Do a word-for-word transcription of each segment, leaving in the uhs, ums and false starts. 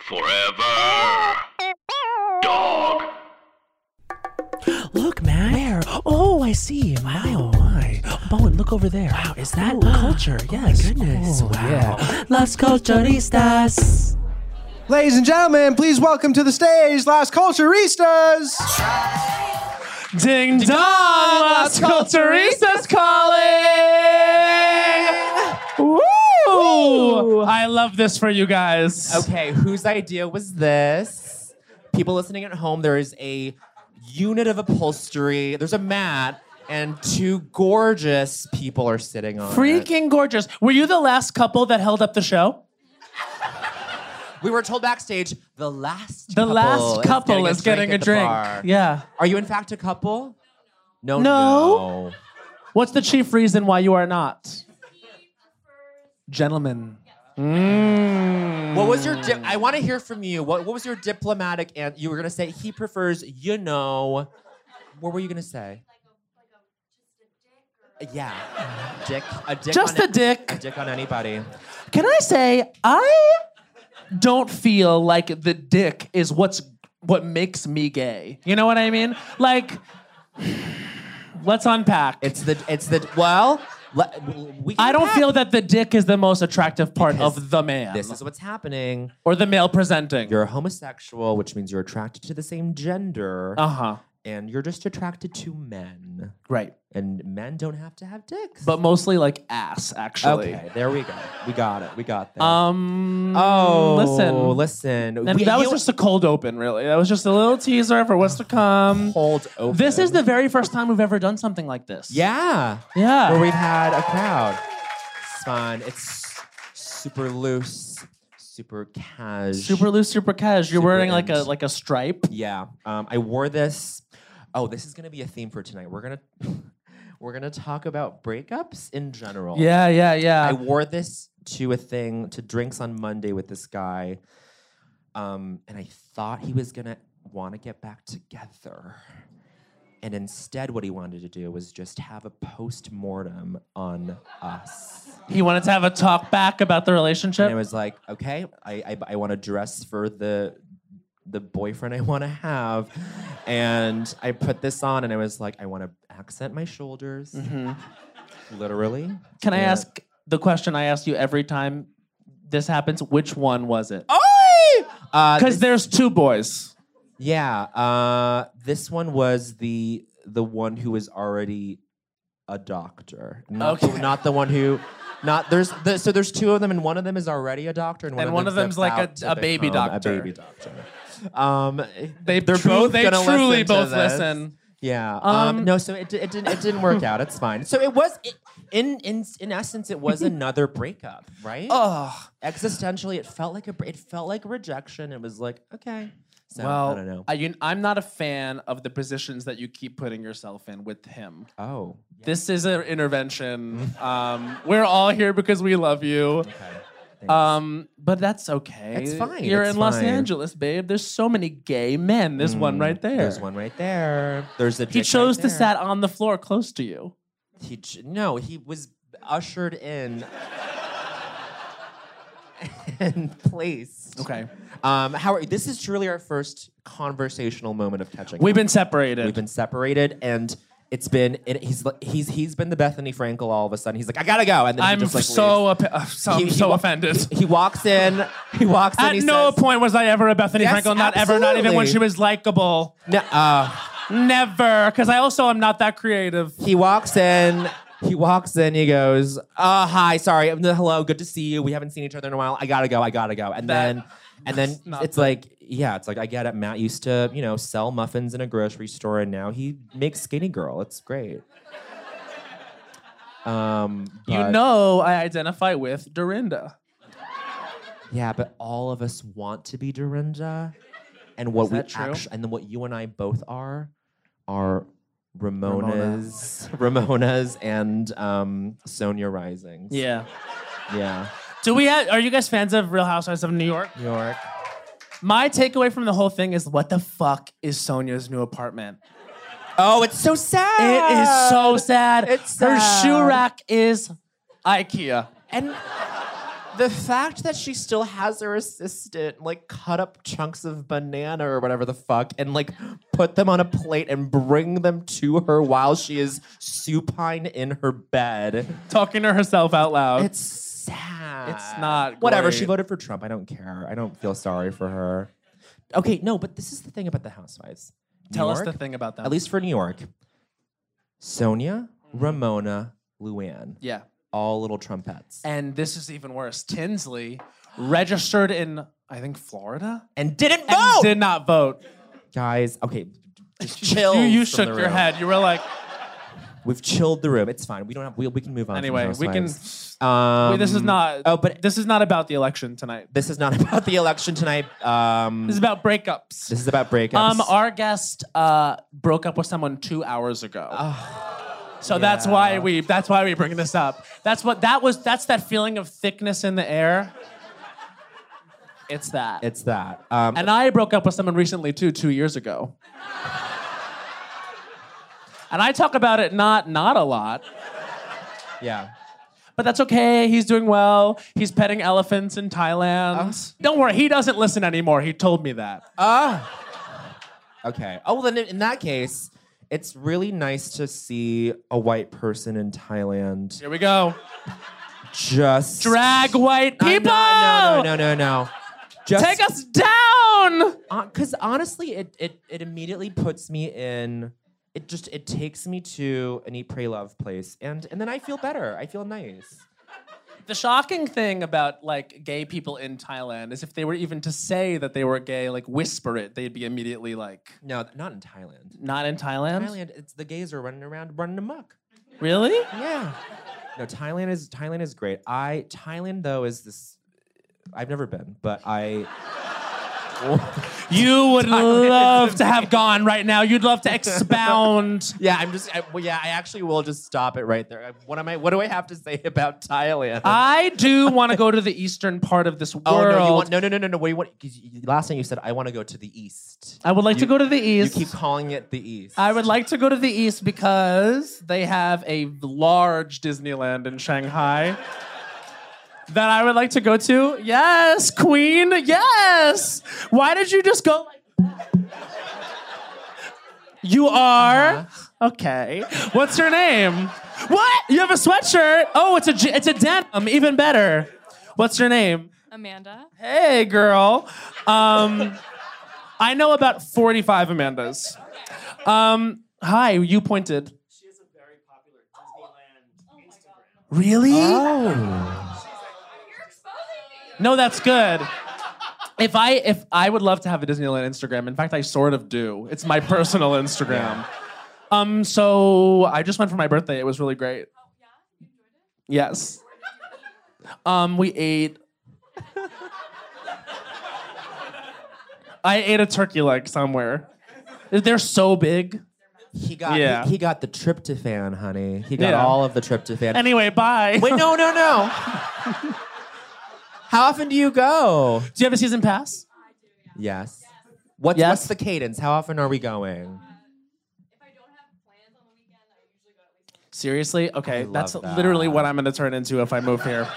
Forever. Dog. Look, man. Where? Oh, I see. My, oh, my. Bowen, look over there. Wow, is that oh, culture? Yes. Oh, my goodness. Oh, wow. Yeah. Las Culturistas. Ladies and gentlemen, please welcome to the stage Las Culturistas. Ding dong, Las Culturistas calling. Woo! Ooh. I love this for you guys. Okay, whose idea was this? People listening at home, there is a unit of upholstery. There's a mat, and two gorgeous people are sitting on Freaking it. gorgeous. Were you the last couple that held up the show? We were told backstage, the last the couple last couple is getting a drink. Getting a drink. Yeah. Are you in fact a couple? No, no. No. What's the chief reason why you are not? Gentlemen. Mm. What was your? Di- I want to hear from you. What What was your diplomatic? And you were gonna say he prefers. You know. What were you gonna say? Yeah, dick. A dick. Just on a dick. A dick on anybody. Can I say I don't feel like the dick is what's what makes me gay. You know what I mean? Like, let's unpack. It's the. It's the. Well. We I don't unpack. feel that the dick is the most attractive part Because of the man. This is what's happening. Or the male presenting. You're a homosexual, which means you're attracted to the same gender. Uh-huh. And you're just attracted to men. Right. And men don't have to have dicks. But mostly like ass, actually. Okay, there we go. We got it. We got that. Um. oh, listen. listen. And We- that was you- just a cold open, really. That was just a little teaser for what's to come. Cold open. This is the very first time we've ever done something like this. Yeah. Yeah. Where we've had a crowd. It's fun. It's super loose, super cash. Super loose, super cash. You're Super wearing like a int. like a stripe. Yeah. Um, I wore this. Oh, this is gonna be a theme for tonight. We're gonna we're gonna talk about breakups in general. Yeah, yeah, yeah. I wore this to a thing to drinks on Monday with this guy, um, and I thought he was gonna want to get back together, and instead, what he wanted to do was just have a post-mortem on us. He wanted to have a talk back about the And relationship. I was like, okay, I I, I want to dress for the the boyfriend I want to have, and I put this on, and I was like, I want to accent my shoulders, Mm-hmm. literally. Can I Yeah. ask the question I ask you every time this happens? Which one was it? Oh, uh, Because this- there's two boys. yeah, uh, this one was the the one who was already a doctor, not the, Okay. not the one who. Not there's the, so there's two of them, and one of them is already a doctor, and one And of one of them's them's like a- about to a baby become doctor. A baby doctor. Um, They they're tru- both they gonna truly listen to both this. listen. Yeah. Um, Um, no, so it, di- it didn't it didn't work out. It's fine. So it was it, in in in essence, it was another breakup, right? Ugh. Existentially, it felt like a br- it felt like rejection. It was like okay. So Well, I don't know. I, you, I'm not a fan of the positions that you keep putting yourself in with him. oh. This is an intervention. um, we're all here because we love you. Okay. Thanks. Um, but that's okay. It's fine, You're it's in Los fine. Angeles, babe. There's so many gay men. There's one right there. There's one right there. There's a. He dick chose right to there. sat on the floor close to you. He ch- no, he was ushered in and placed. Okay. Um, how are, this is truly our first conversational moment of catching We've up. been separated. We've been separated, and it's been it, he's li- he's he's been the Bethany Frankel. All of a sudden, he's like, I gotta go, and then I'm he just like so, leaves. oppi- uh, so, I'm He- he so wa- offended. He walks in. He walks in. At he no says, point was I ever a Bethany Yes, Frankel. Not ever. Not even when absolutely. she was likable. No, uh, Never. Because I also am not that creative. he walks in. He walks in. He goes, uh, "Hi, sorry, I'm the- hello, good to see you. We haven't seen each other in a while. I gotta go. I gotta go." And That- then, and then not it's the- like, yeah, it's like I get it. Matt used to, you know, sell muffins in a grocery store, and now he makes Skinny Girl. It's great. Um, You but- know I identify with Dorinda. yeah, but all of us want to be Dorinda, and what Is we that true? actu- and then what you and I both are, are Ramona's, Ramona's, and um, Sonia Risings. Yeah. yeah. Do we have, are you guys fans of Real Housewives of New York? New York. My takeaway from the whole thing is what the fuck is Sonia's new apartment? Oh, it's so sad. It is so sad. It's Her sad. shoe rack is IKEA. And The fact that she still has her assistant like cut up chunks of banana or whatever the fuck and like put them on a plate and bring them to her while she is supine in her bed. Talking to herself out loud. It's sad. It's not Whatever. great. She voted for Trump. I don't care. I don't feel sorry for her. Okay, no, but this is the thing about the Housewives. New Tell us York, the thing about them. At least for New York. Sonia, Ramona, Luann. Yeah. All little Trumpettes. And this is even worse. Tinsley registered in, I think, Florida? And didn't And vote! did not vote. Guys, okay, just chill. You, you from shook the your room. head. You were like, We've chilled the room. It's fine. We don't have. We, we can move on. anyway, from we can. Housewives. Um, wait, this is not. Oh, but this is not about the election tonight. this is not about the election tonight. Um, This is about breakups. this is about breakups. Um, our guest uh, broke up with someone two hours ago. so that's yeah. why we. That's why we bring this up. That's what that was. That's that feeling of thickness in the air. It's that. it's that. Um, And I broke up with someone recently too, two years ago. And I talk about it not not a lot, yeah. but that's okay. He's doing well. He's petting elephants in Thailand. Don't worry, he doesn't listen anymore. He told me that. Ah. Okay. Oh, well, then in that case, it's really nice to see a white person in Thailand Here we go. just Drag white I'm people. not- no, no, no, no, no. Just Take us down. because honestly, it it it immediately puts me in. It just it takes me to an Eat, Pray, Love place, and and then I feel better. I feel nice. The shocking thing about like gay people in Thailand is if they were even to say that they were gay, like whisper it, they'd be immediately like, No, not in Thailand. not in Thailand. Thailand, it's the gays are running around, running amok. Really? Yeah. No, Thailand is Thailand is great. I Thailand though is this. I've never been, but I. You would love to have gone right now. You'd love to expound. Yeah, I'm just. I, well, yeah, I actually will just stop it right there. What am I? What do I have to say about Thailand? I do want to go to the eastern part of this world. oh no, you want, no, no, no, no, no. What do you want? 'Cause you- last night you said I want to go to the east. I would like to You- go to the You east. keep calling it the east. I would like to go to the east because they have a large Disneyland in Shanghai that I would like to go to. Yes, Queen. Yes. Why did you just go like that? You are? Okay. What's your name? What? You have a sweatshirt? Oh, it's a j- it's a denim. Even better. What's your name? Amanda. Hey, girl. Um, I know about forty-five Amandas. Um, hi, you pointed. She has a very popular Disneyland Instagram. Really? Oh. No, that's good. If I if I would love to have a Disneyland Instagram. In fact, I sort of do. It's my personal Instagram. Um, so I just went for my birthday. It was really great. Oh, yeah? You enjoyed it? Yes. Um, we ate. I ate a turkey leg somewhere. They're so big. He got. Yeah. He, he got the tryptophan, honey. He got Yeah. all of the tryptophan. Anyway, bye. Wait, no, no, no. How often do you go? Do you have a season pass? Yes. What's Yes? what's the cadence? How often are we going? If I don't have plans on the weekend, I usually go at least. Seriously? Okay, love that's that. literally what I'm going to turn into if I move here.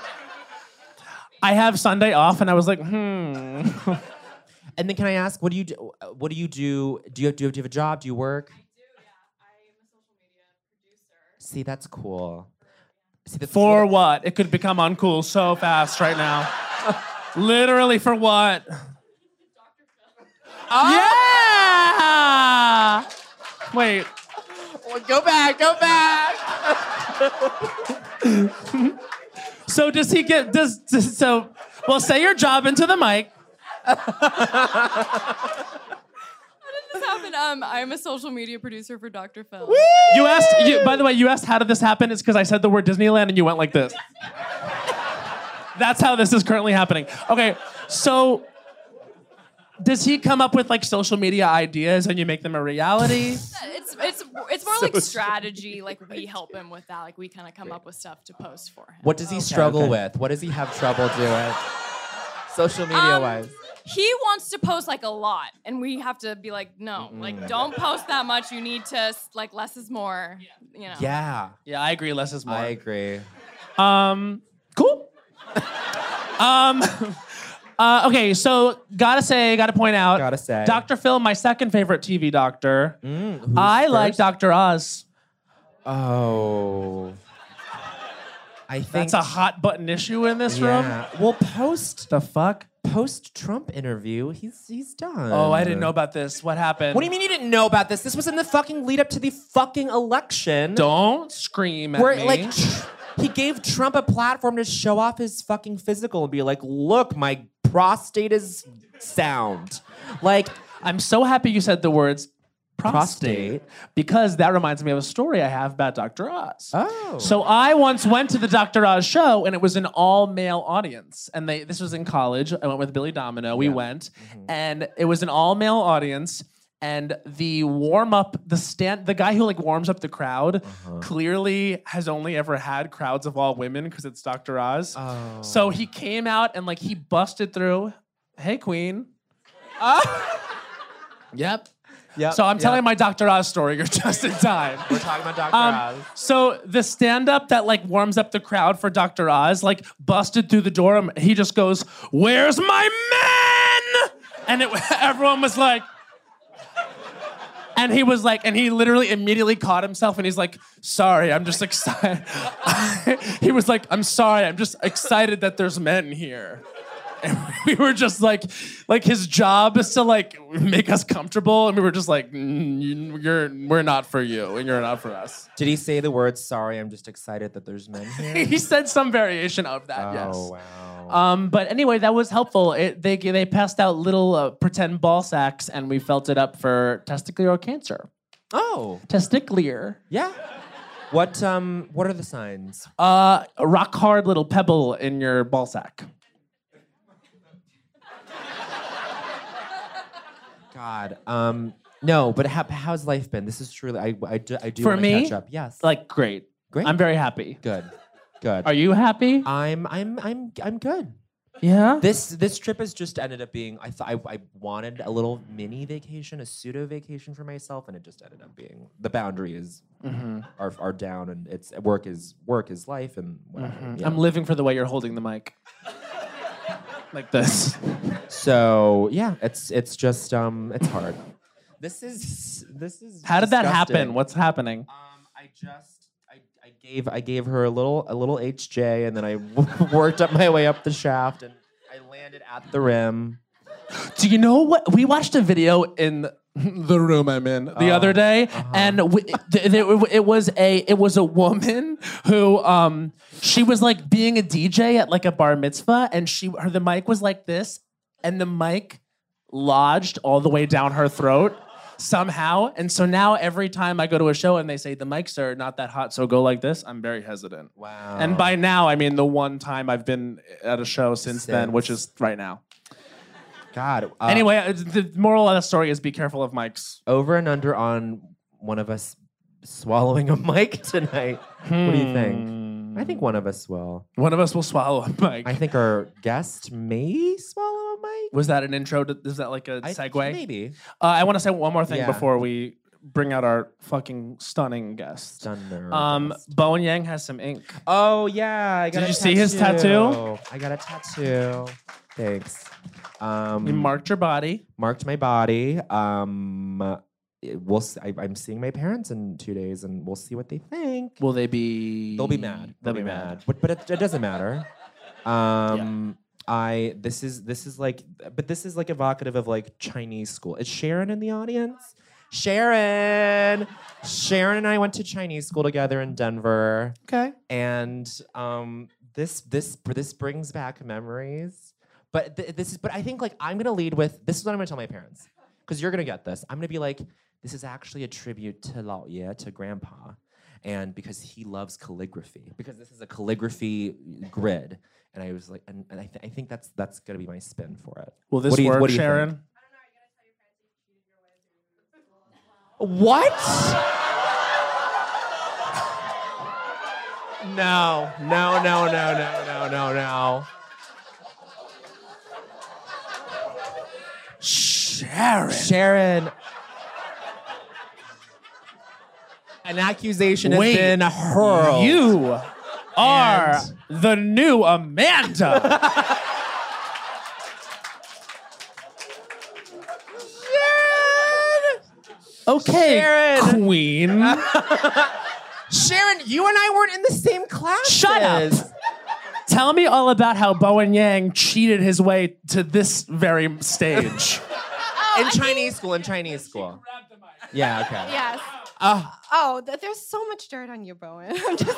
I have Sunday off, and I was like, hmm. And then can I ask, what do you do? What do you do? Do you have, do you have, do you have a job? Do you work? I do, yeah. I am a social media producer. See, that's cool. See, the For what? It could become uncool so fast right now. Literally for what? Yeah! Wait. Go back, go back. So does he get, does, does so, well, say your job into the mic. This happened. Um, I'm a social media producer for Doctor Phil. You asked, you, by the way, you asked how did this happen? It's because I said the word Disneyland and you went like this. That's how this is currently happening. Okay, so does he come up with like social media ideas and you make them a reality? It's it's it's more like strategy. Like we help him with that. Like we kind of come up with stuff to post for him. What does he struggle okay. with? What does he have trouble doing? Social media Um, wise. He wants to post like a lot, and we have to be like, no, like don't post that much. You need to like less is more. You know. Yeah, Yeah, I agree. Less is more. I agree. Um, cool. um, uh, okay, so gotta say, gotta point out. Gotta say. Doctor Phil, my second favorite T V doctor. Mm, who's I like first? Doctor Oz. Oh. I think That's a hot button issue in this yeah. room. Well, post The fuck? post Trump interview, he's he's done. Oh, I didn't know about this. What happened? What do you mean you didn't know about this? This was in the fucking lead up to the fucking election. Don't scream at Where me. like tr- he gave Trump a platform to show off his fucking physical and be like, "Look, my prostate is sound." Like, I'm so happy you said the words prostate, Prostate. because that reminds me of a story I have about Doctor Oz. oh, So I once went to the Doctor Oz show, and it was an all-male audience. And they this was in college. I went with Billy Domino. We Yeah. went, and it was an all-male audience. And the warm-up, the stand, the guy who like warms up the crowd, clearly has only ever had crowds of all women because it's Doctor Oz. Oh. So he came out and like he busted through. Hey, Queen. Yep. Yep, So I'm yep. telling my Doctor Oz story. You're just in time. We're talking about Doctor Um, Oz. so the stand-up that like warms up the crowd for Doctor Oz, like busted through the door. And he just goes, "Where's my man?" And it, everyone was like, and he was like, and he literally immediately caught himself, and he's like, "Sorry, I'm just excited." He was like, "I'm sorry, I'm just excited that there's men here." And we were just like, like his job is to like make us comfortable, and we were just like, mm, "You're, we're not for you, and you're not for us." Did he say the words, "Sorry, I'm just excited that there's men here"? He said some variation of that. Oh, yes. wow. Um, but anyway, that was helpful. It, they they passed out little uh, pretend ball sacks, and we felt it up for testicular cancer. Oh, Testicular. yeah. What um what are the signs? Uh, a rock hard little pebble in your ball sack. God. Um no, but how, how's life been? This is truly I I do, I do For wanna me? catch up. Yes. Like great. Great. I'm very happy. good. Good. Are you happy? I'm I'm I'm I'm good. Yeah. This this trip has just ended up being I thought I, I wanted a little mini vacation, a pseudo vacation for myself, and it just ended up being the boundary is Mm-hmm. are are down, and it's work is work is life, and whatever. yeah. I'm living for the way you're holding the mic. Like this. So yeah, it's it's just um it's hard. This is this is. How did that disgusting. happen? What's happening? Um, I just I, I gave I gave her a little a little H J, and then I worked up my way up the shaft, and I landed at the rim. Do you know what? We watched a video in the room I'm in the other day, and we, th- th- it was a it was a woman who um she was like being a D J at like a bar mitzvah, and she her the mic was like this, and the mic lodged all the way down her throat somehow, and so now every time I go to a show and they say the mics are not that hot, so go like this, I'm very hesitant. Wow. And by now, I mean the one time I've been at a show since, then, Since. which is right now. God. Uh, Anyway, uh, the moral of the story is be careful of mics. over and under on one of us swallowing a mic tonight. What do you think? I think one of us will. One of us will swallow a mic. I think our guest may swallow a mic. Was that an intro? To, is that like a I- segue? Maybe. Uh, I want to say one more thing Yeah. before we bring out our fucking stunning guest. Stunner. Um, Bowen Yang has some ink. Oh yeah, I got Did a you see his tattoo? I got a tattoo. Thanks. Um, He marked your body. marked my body. Um, it- we'll. s- I, am seeing my parents in two days, and we'll see what they think. Will they be? They'll be mad. They'll be mad. But but it, it doesn't matter. Um, I this is this is like, but this is like evocative of like Chinese school. Is Sharon in the audience? Sharon. Sharon and I went to Chinese school together in Denver. Okay. And um, this this this brings back memories. But th- this is but I think like I'm gonna lead with this is what I'm gonna tell my parents, because you're gonna get this. I'm gonna be like, this is actually a tribute to Lao Ye, to Grandpa, and because he loves calligraphy, because this is a calligraphy grid. And I was like, and, and I, th- I think that's that's gonna be my spin for it. Will this What do you- work, what do you Sharon? think? What? No, no, no, no, no, no, no, no. Sharon. Sharon. An accusation has Wait, been hurled. You are And- the new Amanda. Okay, Sharon. Queen. Sharon, you and I weren't in the same class. Shut up. Tell me all about how Bowen Yang cheated his way to this very stage. In Chinese school, in Chinese school. Yeah, okay. Yes. Oh, Oh, th- there's so much dirt on you, Bowen. I'm just kidding.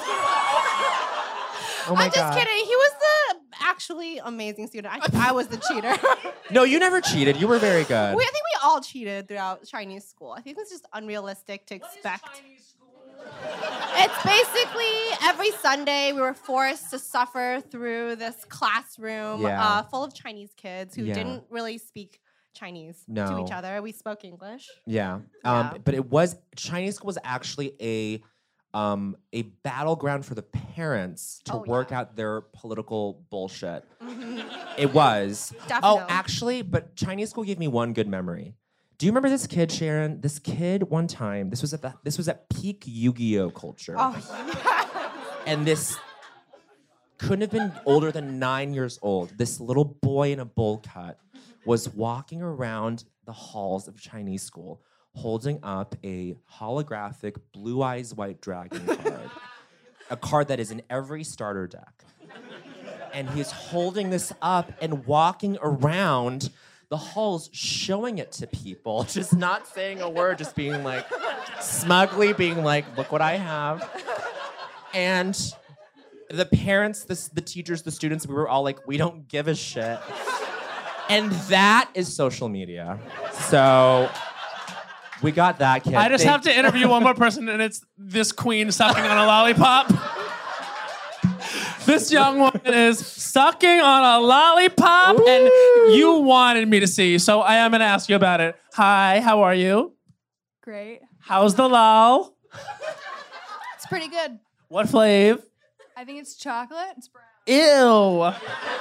oh my I'm just God. kidding. He was the actually amazing student. I think I was the cheater. No, you never cheated. You were very good. we, I think we all cheated throughout Chinese school. I think it's just unrealistic to expect. It's basically every Sunday we were forced to suffer through this classroom Yeah. uh, full of Chinese kids who Yeah. didn't really speak Chinese to No. each other. We spoke English. Yeah. Um, Yeah. But it was Chinese school was actually a um, a battleground for the parents to Oh, work yeah. out their political bullshit. It was. Oh, Definitely. actually, but Chinese school gave me one good memory. Do you remember this kid, Sharon? This kid one time. This was at the this was at peak Yu-Gi-Oh culture, Oh, yeah. and this couldn't have been older than nine years old. This little boy in a bowl cut was walking around the halls of Chinese school holding up a holographic Blue Eyes White Dragon card, a card that is in every starter deck. And he's holding this up and walking around the halls showing it to people, just not saying a word, just being like, smugly being like, look what I have. And the parents, the, the teachers, the students, we were all like, we don't give a shit. And that is social media. So we got that kid. I just Thank- have to interview one more person, and it's this queen sucking on a lollipop. This young woman is sucking on a lollipop, and you wanted me to see, so I am going to ask you about it. Hi, how are you? Great. How's the lol? It's pretty good. What flavor? I think it's chocolate. It's brown. Ew.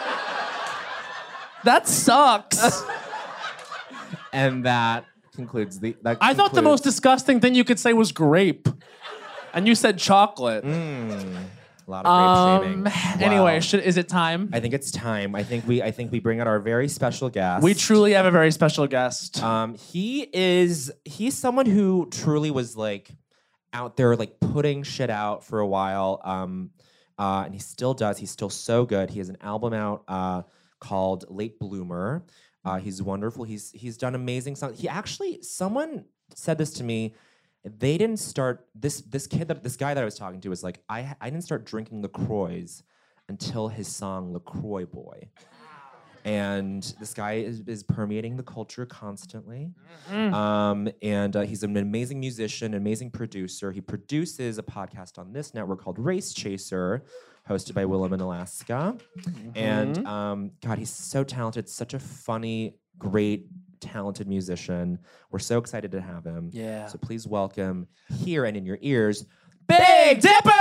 That sucks. And that concludes the. That I thought the most concludes- disgusting thing you could say was grape, and you said chocolate. A lot of grape Um. shaming. Anyway, Wow. should, is it time? I think it's time. I think we. I think we bring out our very special guest. We truly have a very special guest. Um, he is. He's someone who truly was like out there, like putting shit out for a while. Um, uh, and he still does. He's still so good. He has an album out uh, called Late Bloomer. Uh, he's wonderful. He's he's done amazing songs. He actually, someone said this to me. They didn't start this this kid that this guy that I was talking to was like, I I didn't start drinking LaCroix until his song LaCroix Boy. And this guy is, is permeating the culture constantly. Um, and uh, he's an amazing musician, amazing producer. He produces a podcast on this network called Race Chaser, hosted by Willem in Alaska. And um, God, he's so talented, such a funny, great, talented musician. We're so excited to have him. Yeah. So please welcome here and in your ears, Big Dipper!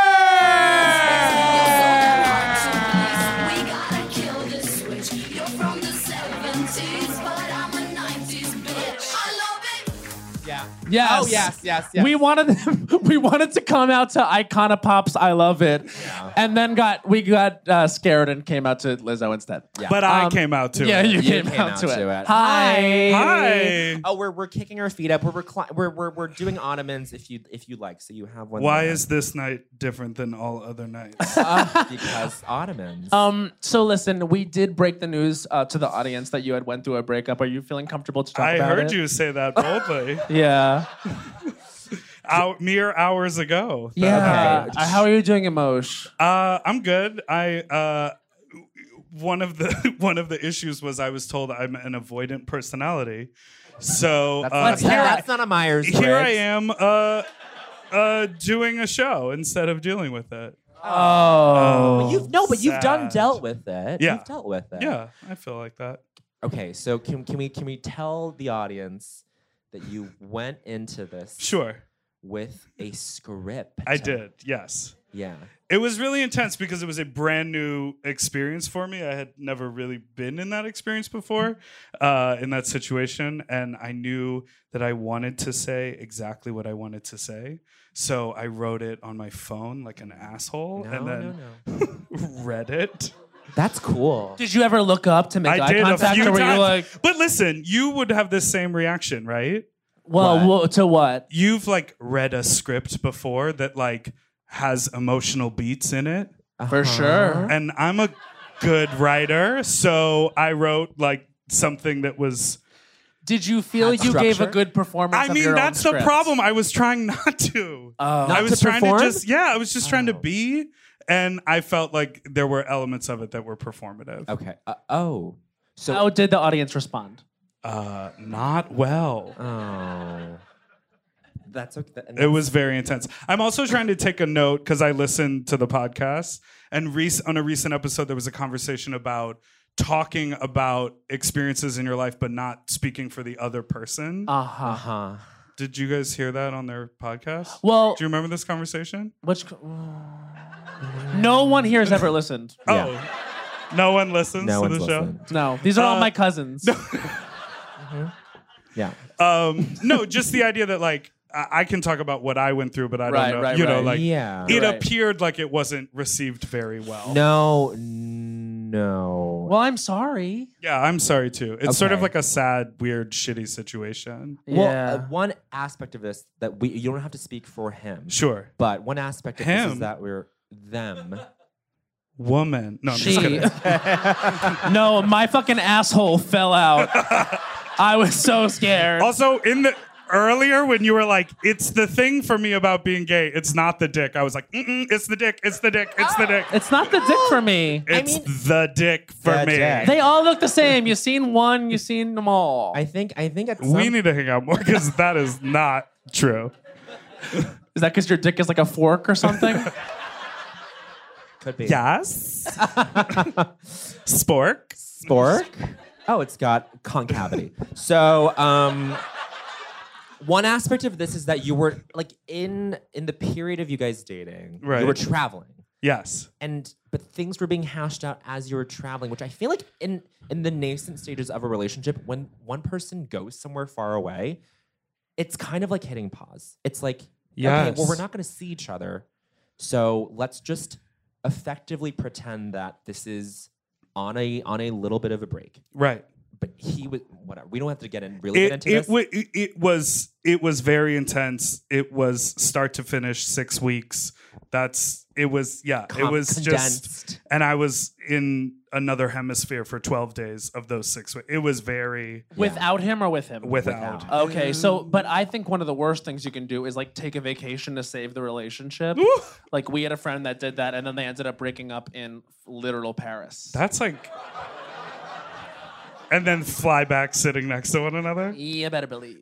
We gotta kill this switch. You're from the seventies, but I'm a nineties bitch. I love it. Yeah. Yes. Oh, yes, yes, yes. We wanted them, we wanted to come out to Iconopop's I Love It. And then got we got uh, scared and came out to Lizzo instead. Yeah. But I Um, came out to Yeah, it. you, You came, came out, out to, to it. it. Hi. Hi. Oh, we're we're kicking our feet up. We're recli- we're, we're we're doing ottomans if you if you like. So you have one. Why there. is this night different than all other nights? Uh, because ottomans. Um, so listen, we did break the news uh, to the audience that you had went through a breakup. Are you feeling comfortable to talk I about it? heard you say that boldly. Yeah. Hour, mere hours ago. Yeah. Okay. Uh, how are you doing, Emosh? Uh, I'm good. I uh, one of the one of the issues was I was told I'm an avoidant personality. So that's, uh, not, here, that's not a Myers. here I am uh, uh, doing a show instead of dealing with it. Oh. But you've no, but you've done Sad. dealt with it. Yeah. You've dealt with it. Yeah, I feel like that. Okay, so can can we can we tell the audience that you went into this Sure, with a script? I did. Yes. Yeah. It was really intense because it was a brand new experience for me. I had never really been in that experience before, uh, in that situation. And I knew that I wanted to say exactly what I wanted to say. So I wrote it on my phone like an asshole No, and then no, read it. That's cool. Did you ever look up to make I eye did a contact, few or were times. you like, But listen, you would have the same reaction, right? well, What? wha- to what? You've like read a script before that like has emotional beats in it. For sure. And I'm a good writer, so I wrote like something that was. Did you feel Had you gave a structure? good performance? I of mean, your own that's the script? problem. I was trying not to. Oh. I Not was to trying perform? to just yeah. I was just trying to Oh. be, and I felt like there were elements of it that were performative. Okay. Uh, oh. So. How did the audience respond? Uh, not well. Oh. That's okay. That- and It that's- was very intense. I'm also trying to take a note because I listened to the podcast, and rec- on a recent episode, there was a conversation about talking about experiences in your life, but not speaking for the other person. Uh huh. Uh-huh. Did you guys hear that on their podcast? Well, Do you remember this conversation? which no one here has ever listened. Yeah. Oh, no one listens No to one's the show. listened. No, these are all Uh, my cousins. Yeah. Um, no, just the idea that like I, I can talk about what I went through, but I Right, don't know. right, you know, right. like Yeah. it Right. appeared like it wasn't received very well. No. No. Well, I'm sorry. Yeah, I'm sorry too. It's sort of Okay. like a sad, weird, shitty situation. Well, yeah. uh, one aspect of this that we you don't have to speak for him, Sure. but one aspect of this Him? is that we're them. Woman. No, I'm She- just kidding. no, my fucking asshole fell out. I was so scared. Also, in the earlier when you were like, "It's the thing for me about being gay. It's not the dick." I was like, Mm-mm, "It's the dick. It's the dick. It's the dick. It's not the dick for me. It's mean- the dick for The me." dick. They all look the same. You've seen one, you've seen them all. I think I think at some We need to hang out more because that is not true. Is that because your dick is like a fork or something? could be Yes. Spork. spork. Oh, it's got concavity. So, um, one aspect of this is that you were like in in the period of you guys dating, Right. you were traveling. Yes. And but things were being hashed out as you were traveling, which I feel like in in the nascent stages of a relationship, when one person goes somewhere far away, it's kind of like hitting pause. It's like, okay, Yes. well, we're not going to see each other, so let's just effectively pretend that this is on a on a little bit of a break. Right. But he was whatever. We don't have to get in really get It into it, this. wa- it it was it was very intense. It was start to finish six weeks. That's it was yeah. it Com- was just condensed. and I was in another hemisphere for twelve days of those six weeks. It was very Without him or with him? without. Okay, so but I think one of the worst things you can do is like take a vacation to save the relationship. Ooh. Like we had a friend that did that, and then they ended up breaking up in literal Paris. That's like and then fly back sitting next to one another. You better believe.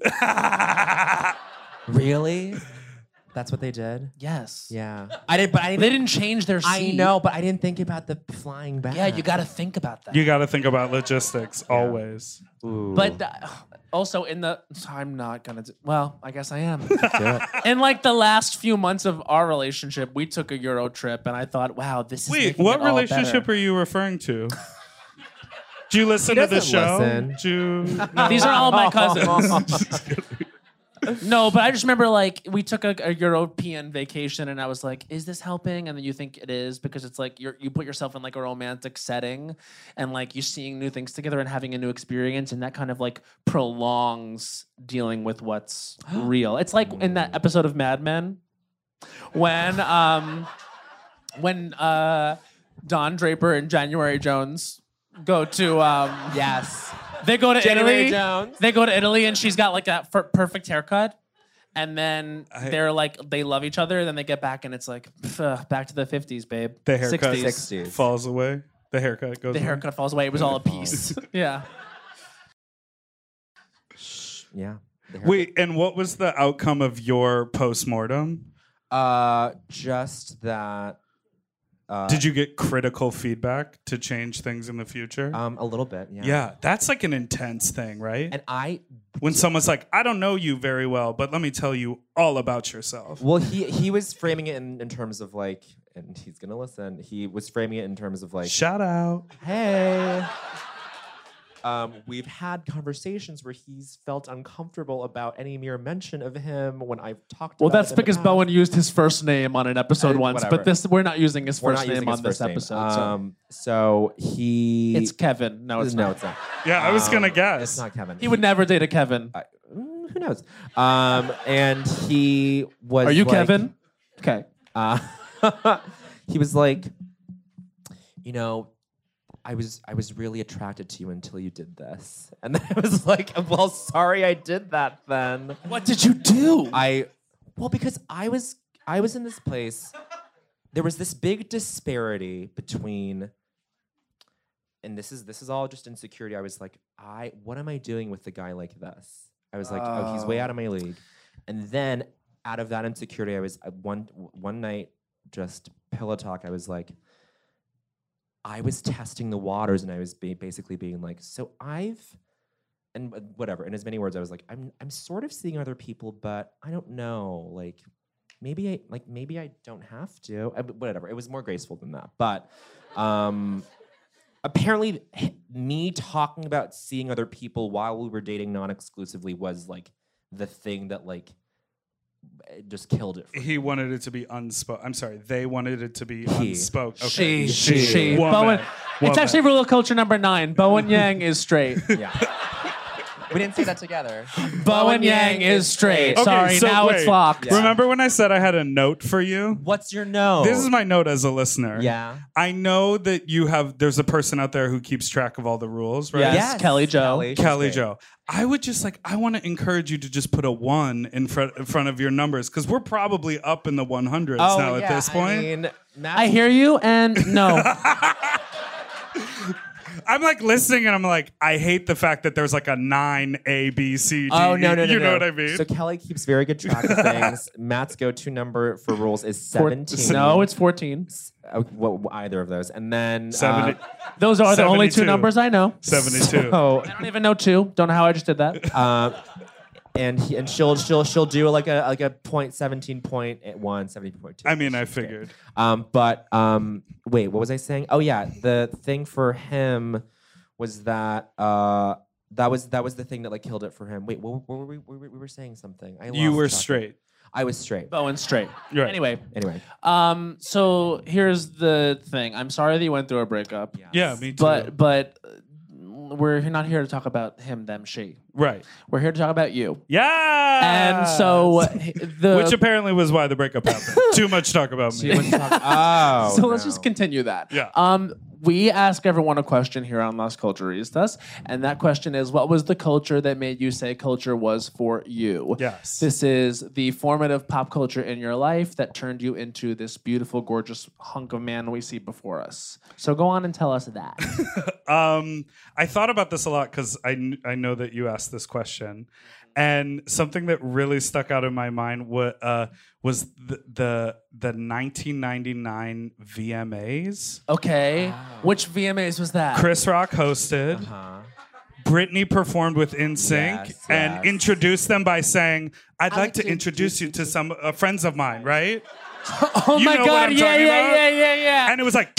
Really? That's what they did? Yes. Yeah. I did, but I didn't. They didn't change their I seat. know, but I didn't think about the flying back. Yeah, you got to think about that. You got to think about logistics always. Ooh. But uh, also in the, I'm not gonna. Do, well, I guess I am. Do it. In like the last few months of our relationship, we took a Euro trip, and I thought, wow, this is. Wait, making what it all relationship better. are you referring to? Do you listen He to the doesn't show? listen. Do you, no. These are all my cousins. No, but I just remember like we took a, a European vacation, and I was like, "Is this helping?" And then you think it is because it's like you're you put yourself in like a romantic setting, and like you're seeing new things together and having a new experience, and that kind of like prolongs dealing with what's real. It's like in that episode of Mad Men when um when uh Don Draper and January Jones go to um Yes. they go to January Italy. Jones. They go to Italy, and she's got like that f- perfect haircut. And then I- they're like, they love each other. Then they get back, and it's like, pff, uh, back to the fifties, babe. The haircut sixties. sixties. falls away. The haircut goes The away. haircut falls away. It was all a piece. Yeah. Yeah. The haircut. Wait, and what was the outcome of your postmortem? Uh, just that. Uh, Did you get critical feedback to change things in the future? Um, a little bit. Yeah. yeah, that's like an intense thing, right? And I. when someone's like, I don't know you very well, but let me tell you all about yourself. Well, he he was framing it in, in terms of like and he's gonna listen. He was framing it in terms of like, Shout out. hey. Um, we've had conversations where he's felt uncomfortable about any mere mention of him when I've talked Well, about that's it in the because past. Bowen used his first name on an episode Uh, once, whatever. but this we're not using his We're first not using name his on this first name. episode. so Um, so he. it's Kevin. No, it's no, not. it's not. Yeah, I was gonna Um, guess. It's not Kevin. He would never date a Kevin. I- mm, who knows? Um, and he was. Are you like- Kevin? Okay. Uh, he was like, you know, I was I was really attracted to you until you did this, and then I was like, well, sorry, I did that then. What did you do? I, well, because I was I was in this place. There was this big disparity between, and this is this is all just insecurity. I was like, I what am I doing with a guy like this? I was like, oh, he's way out of my league. And then out of that insecurity, I was I, one one night just pillow talk. I was like, I was testing the waters, and I was ba- basically being like, so I've, and uh, whatever. In as many words, I was like, I'm I'm sort of seeing other people, but I don't know. Like, maybe I like maybe I don't have to. I, whatever. It was more graceful than that, but. Um, Apparently, h- me talking about seeing other people while we were dating non-exclusively was like the thing that like it just killed it. For He wanted it to be unspoken. I'm sorry, they wanted it to be He. unspoken. Okay. She, She. she, Woman. Bowen. It's Woman. actually rule of culture number nine. Bowen Yang is straight. Yeah. We didn't say that together. Bowen Yang is straight. Okay, Sorry, so now wait. it's locked. Yeah. Remember when I said I had a note for you? What's your note? This is my note as a listener. Yeah. I know that you have, there's a person out there who keeps track of all the rules, right? Yes, Yes. Kelly Joe. Kelly, she's Kelly great. Joe. I would just like, I want to encourage you to just put a one in front in front of your numbers because we're probably up in the one hundreds Oh, now yeah, at this point. I mean, Matt, I hear you, and no. I'm like listening and I'm like, I hate the fact that there's like a nine A, B, C, D. Oh no no no! You know no. what I mean? So Kelly keeps very good track of things. Matt's go-to number for rules is Four- seventeen. no, it's fourteen. Uh, what, what- either of those, and then seventy, uh, Those are the only two seventy-two. numbers I know. seventy-two. so, I don't even know two. Don't know how I just did that. uh, and he, and she'll she'll she'll do like a like a point seventeen point one seventeen point two. I mean, I figured. Um, but um, wait, what was I saying? Oh yeah, the thing for him was that uh, that was that was the thing that like killed it for him. Wait, what, what were we, we? were- We were saying something. I You lost were track of- straight. I was straight. Bowen straight. Right. Anyway, Anyway, um, so here's the thing. I'm sorry that you went through a breakup. Yeah, me too. But but uh, we're not here to talk about him, them, she. right. We're here to talk about you. Yeah. And so the Which apparently was why the breakup happened. Too much talk about so me. you want to talk? Oh, so let's no. just continue that. Yeah. Um, we ask everyone a question here on Las Culturistas, and that question is, what was the culture that made you say culture was for you? Yes. This is the formative pop culture in your life that turned you into this beautiful, gorgeous hunk of man we see before us. So go on and tell us that. Um, I thought about this a lot because I, kn- I know that you asked this question. And something that really stuck out in my mind wa- uh, was the, the the nineteen ninety-nine V M As. Okay. Which V M As was that? Chris Rock hosted. Uh-huh. Britney performed with N Sync Yes, and yes. introduced them by saying, "I'd like to introduce you to some uh, friends of mine," right? Oh You my know what God. I'm Yeah, talking yeah, about? yeah, yeah, yeah. And it was like,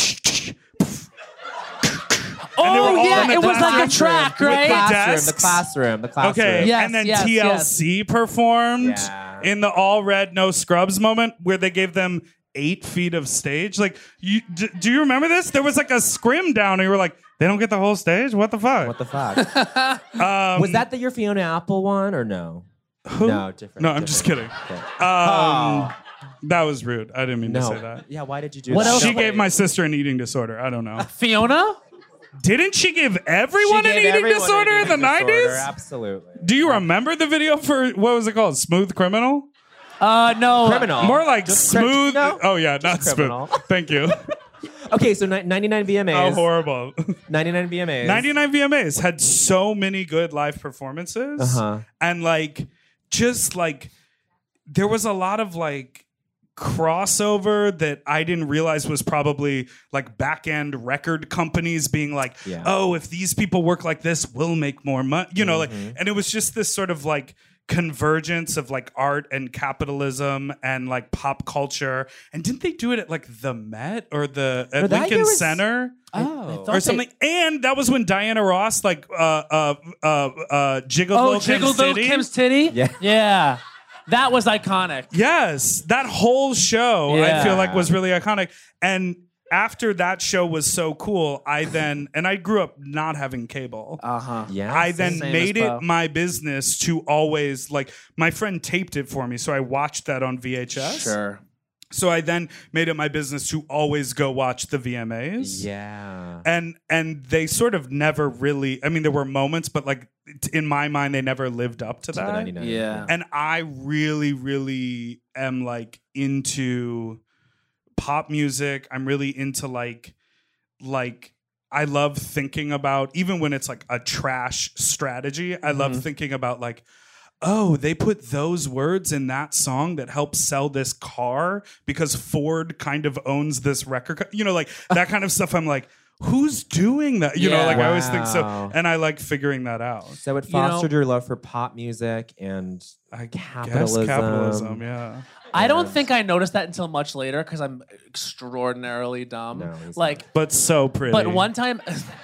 Oh, they were all yeah. in the It was like a classroom track, with right? the Classroom, the desks. classroom, the classroom. okay, Yes, and then yes, T L C performed Yeah. in the all red, no scrubs moment where they gave them eight feet of stage. Like, you, d- do you remember this? There was like a scrim down, and you were like, they don't get the whole stage? What the fuck? What the fuck? um, Was that the your Fiona Apple one or no? who? No, different. No, I'm just different. kidding. Okay. Um, That was rude. I didn't mean to No. say that. Yeah, why did you do What that? else? She gave my sister an eating disorder. I don't know. Fiona? Didn't she give everyone She an gave eating everyone an disorder in the eating disorder, nineties? Absolutely. Do you remember the video for what was it called? Smooth Criminal? Uh, no. Criminal. More like Just cri- smooth. no. Oh yeah, not criminal. smooth. Thank you. Okay, so ni- ninety-nine V M As. How horrible. ninety-nine V M As. ninety-nine V M As had so many good live performances, Uh-huh. and like just like there was a lot of like crossover that I didn't realize was probably like back end record companies being like, Yeah. oh, if these people work like this, we'll make more money. You know, Mhm. like, and it was just this sort of like convergence of like art and capitalism and like pop culture. And didn't they do it at like the Met or the at No, that Lincoln year was- Center? Oh. Or something, and that was when Diana Ross like uh uh uh uh jiggled Oh, Lil' Kim Jiggle Little City. Kim's titty? Yeah. Yeah. That was iconic. Yes, that whole show Yeah. I feel like was really iconic. And after that show was so cool, I then and I grew up not having cable. Uh-huh. Yeah. I then Same as made Bo. it my business to always like my friend taped it for me, so I watched that on V H S. Sure. So I then made it my business to always go watch the V M As. Yeah. And and they sort of never really. I mean, there were moments, but like t- in my mind, they never lived up to To the that. ninety-nine. Yeah. And I really, really am like into pop music. I'm really into like like I love thinking about, even when it's like a trash strategy, I love Mm-hmm. thinking about like, oh, they put those words in that song that helps sell this car because Ford kind of owns this record. Co-. You know, like that kind of stuff. I'm like, who's doing that? You know, Yeah. like I always think so. Wow. And I like figuring that out. So it You know- fostered your love for pop music and I capitalism. guess capitalism, yeah. I don't think I noticed that until much later because I'm extraordinarily dumb. No, he's like, But so pretty. but one time.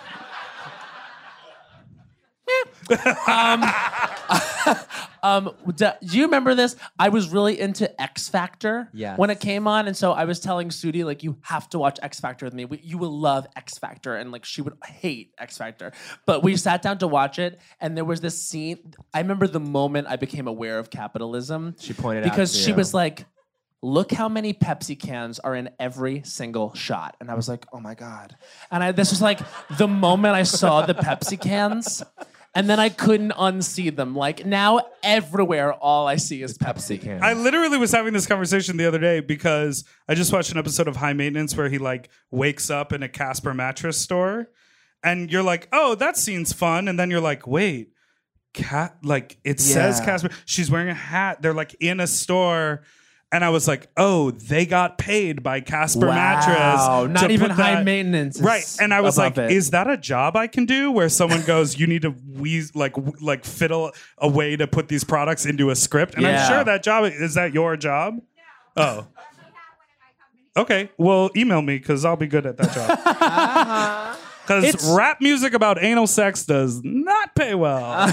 um, um, do, do you remember this? I was really into X Factor Yes. when it came on, and so I was telling Sudi like, "You have to watch X Factor with me. We, you will love X Factor," and like she would hate X Factor. But we sat down to watch it, and there was this scene. I remember the moment I became aware of capitalism. She pointed out because to she you. was like, look how many Pepsi cans are in every single shot. And I was like, oh my God. And I, this was like the moment I saw the Pepsi cans. And then I couldn't unsee them. Like now everywhere, all I see is Pepsi. can. I literally was having this conversation the other day because I just watched an episode of High Maintenance where he like wakes up in a Casper mattress store, and you're like, oh, that scene's fun. And then you're like, wait, cat, like it says Yeah. Casper. She's wearing a hat. They're like in a store. And I was like, oh, they got paid by Casper Wow. Mattress. Not to even put High that- Maintenance is Right. And I was like, above it. is that a job I can do where someone goes, you need to wheeze, like, w- like fiddle a way to put these products into a script? And Yeah. I'm sure that job, is that your job? Oh. Okay. Well, email me because I'll be good at that job. Because It's- rap music about anal sex does not pay well.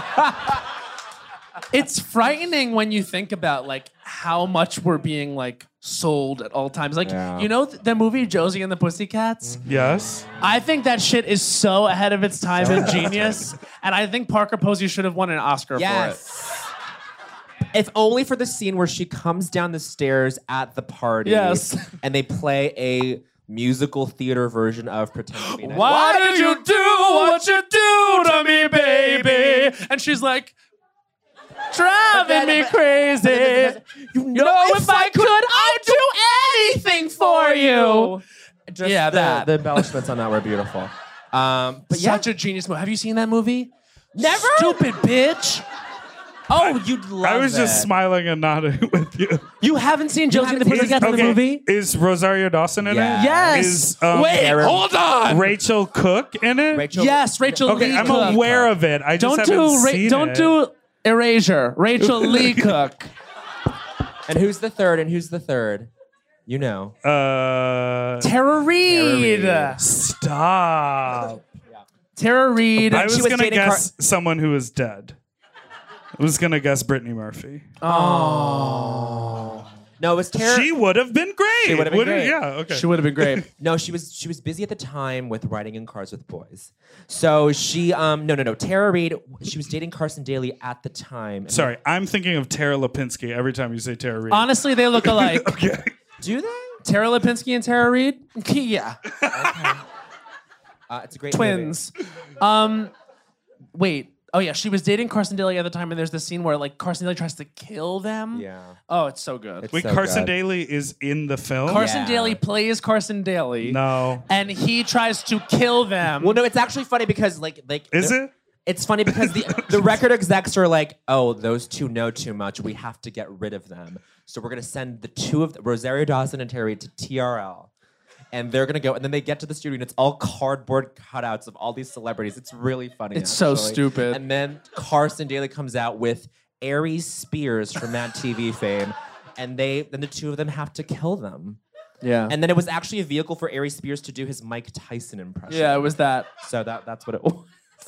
It's frightening when you think about like how much we're being like sold at all times. Like, Yeah. you know th- the movie Josie and the Pussycats? Yes. I think that shit is so ahead of its time and genius. And I think Parker Posey should have won an Oscar for it. Yes. If only for the scene where she comes down the stairs at the party. Yes. And they play a musical theater version of Pretend to Be Nice. Why did you do what you do to me, baby? And she's like, driving me crazy. You know, if I could, I'd do anything for you. Just Yeah, the, that. the embellishments on that were beautiful. Um, but yeah, Such a genius movie. Have you seen that movie? Never? Stupid bitch. Oh, you'd love I was just it. smiling and nodding with you. You haven't seen Josie and the haven't seen Pussycats, the movie? Is Rosario Dawson in Yeah. it? Yes. Is, um, Wait, Aaron- hold on. Rachel Cook in it? Rachel. Yes, Rachel Okay, Lee I'm Cook. aware of it. I just Don't haven't do ra- seen don't it. do Erasure. Rachel Lee Cook. And who's the third? And who's the third? You know. Uh, Tara Reid. Reid. stop. Tara Reid. I was, she was gonna dating guess someone who is dead. I was gonna guess Brittany Murphy. Oh. No, it was Tara. She would have been great. She would have been Wouldn't- great. Yeah. Okay. She would have been great. No, she was she was busy at the time with riding in cars with boys. So she um no no no Tara Reid, she was dating Carson Daly at the time. And Sorry, I'm thinking of Tara Lipinski every time you say Tara Reid. Honestly, they look alike. Okay. do they? Tara Lipinski and Tara Reid? Yeah. Uh, it's a great Twins. Um, wait. Oh, yeah. She was dating Carson Daly at the time, and there's this scene where, like, Carson Daly tries to kill them. movie. Yeah. Oh, it's so good. It's Wait, so Carson good. Daly is in the film. Carson Yeah. Daly plays Carson Daly. No. And he tries to kill them. Well, no, it's actually funny because like like Is the- it? It's funny because the the record execs are like, oh, those two know too much. We have to get rid of them. So we're gonna send the two of Rosario Dawson and Terry to T R L. And they're gonna go, and then they get to the studio, and it's all cardboard cutouts of all these celebrities. It's really funny. It's so actually. stupid. And then Carson Daly comes out with Aries Spears from Mad T V fame, and they then the two of them have to kill them. Yeah. And then it was actually a vehicle for Aries Spears to do his Mike Tyson impression. Yeah, it was that. So that that's what it was.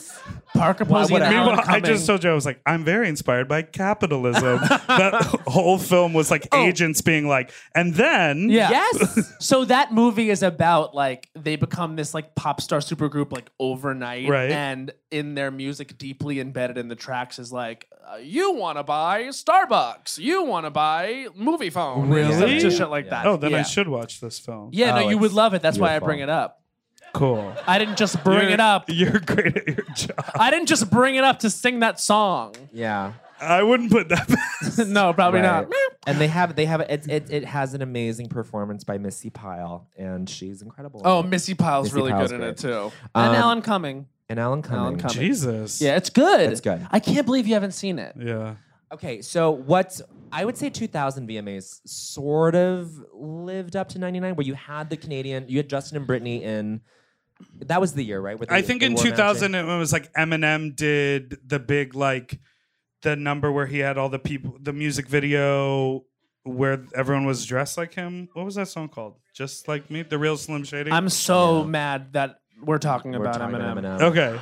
Parker Well, Posey and whatever. Alan Meanwhile, I Cumming. just told you I was like, I'm very inspired by capitalism. That whole film was like Oh. agents being like, and then Yeah. Yes. So that movie is about like they become this like pop star supergroup like overnight, Right. and in their music, deeply embedded in the tracks is like, uh, you want to buy Starbucks, you want to buy movie phone, Really? Stuff- just shit like Yeah. that. Oh, then yeah. I should watch this film. Yeah, no, Oh, you would it's love it. That's why I beautiful. bring it up. Cool. I didn't just bring You're- it up. You're great at your job. I didn't just bring it up to sing that song. Yeah. I wouldn't put that past. No, probably Right. not. And they have they have it, it it has an amazing performance by Missy Pyle, and she's incredible. Oh, Missy Pyle's Missy really Pyle's good in it great. too, Um, and Alan Cumming. and Alan Cumming. Alan Cumming. Jesus. Yeah, it's good. It's good. I can't believe you haven't seen it. Yeah. Okay, so what I would say two thousand V M As sort of lived up to ninety-nine, where you had the Canadian, you had Justin and Britney in. That was the year, right? Where I they- think they in wore two thousand matching- it was like Eminem did the big like the number where he had all the people, the music video where everyone was dressed like him. What was that song called? Just Like Me, the real Slim Shady. I'm so mad that we're talking We're about talking Eminem. Eminem. Okay.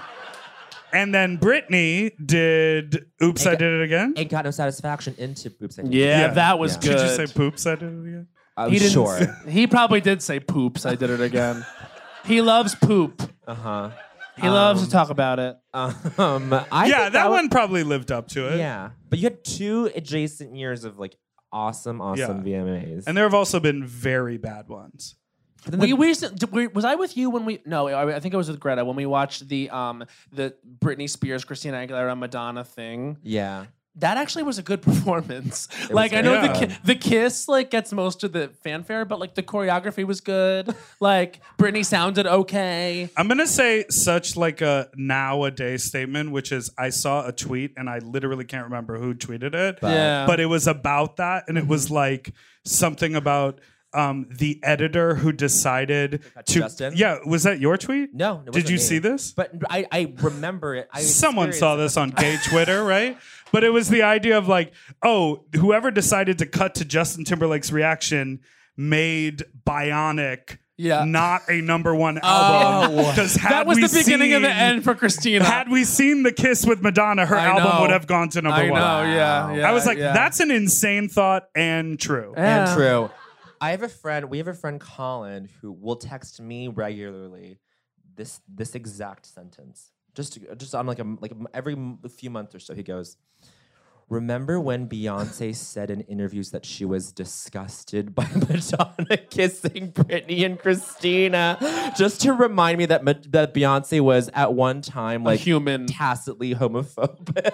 And then Britney did Oops, I Ain't Did It Again. Ain't got no satisfaction into Oops. I Did It. Yeah, Yeah. that was Yeah. good. Did you say Poops, I Did It Again? I'm He didn't. sure. He probably did say poops. I did it again. He loves poop. Uh huh. He loves to talk about it. Um, I yeah, think that was- one probably lived up to it. Yeah, but you had two adjacent years of like awesome, awesome V M As. And there have also been very bad ones. We, we, used to- did we was I with you when we no I, I think I was with Greta when we watched the um the Britney Spears Christina Aguilera Madonna thing. yeah. That actually was a good performance. was Like I know very the good. ki- the kiss like gets most of the fanfare, but like the choreography was good. Like Britney sounded okay. I'm gonna say such like a nowadays statement, which is I saw a tweet and I literally can't remember who tweeted it. Yeah. But it was about that, and it was like something about um, the editor who decided cut to. Justin? Yeah, was that your tweet? No. It Did wasn't you me. see this? But I, I remember it. I Someone saw experienced this on gay Twitter, right? But it was the idea of like, oh, whoever decided to cut to Justin Timberlake's reaction made Bionic Yeah. not a number one album. Because That was we the beginning of the seen- end for Christina. Had we seen The Kiss with Madonna, her I album know. would have gone to number I know, one. yeah, yeah. I was like, yeah. that's an insane thought and true. Yeah. And true. I have a friend. We have a friend, Colin, who will text me regularly this this exact sentence. Just just on like a like a, every m- few months or so, he goes, "Remember when Beyonce said in interviews that she was disgusted by Madonna kissing Britney and Christina?" Just to remind me that Ma- that Beyonce was at one time A like human. tacitly homophobic.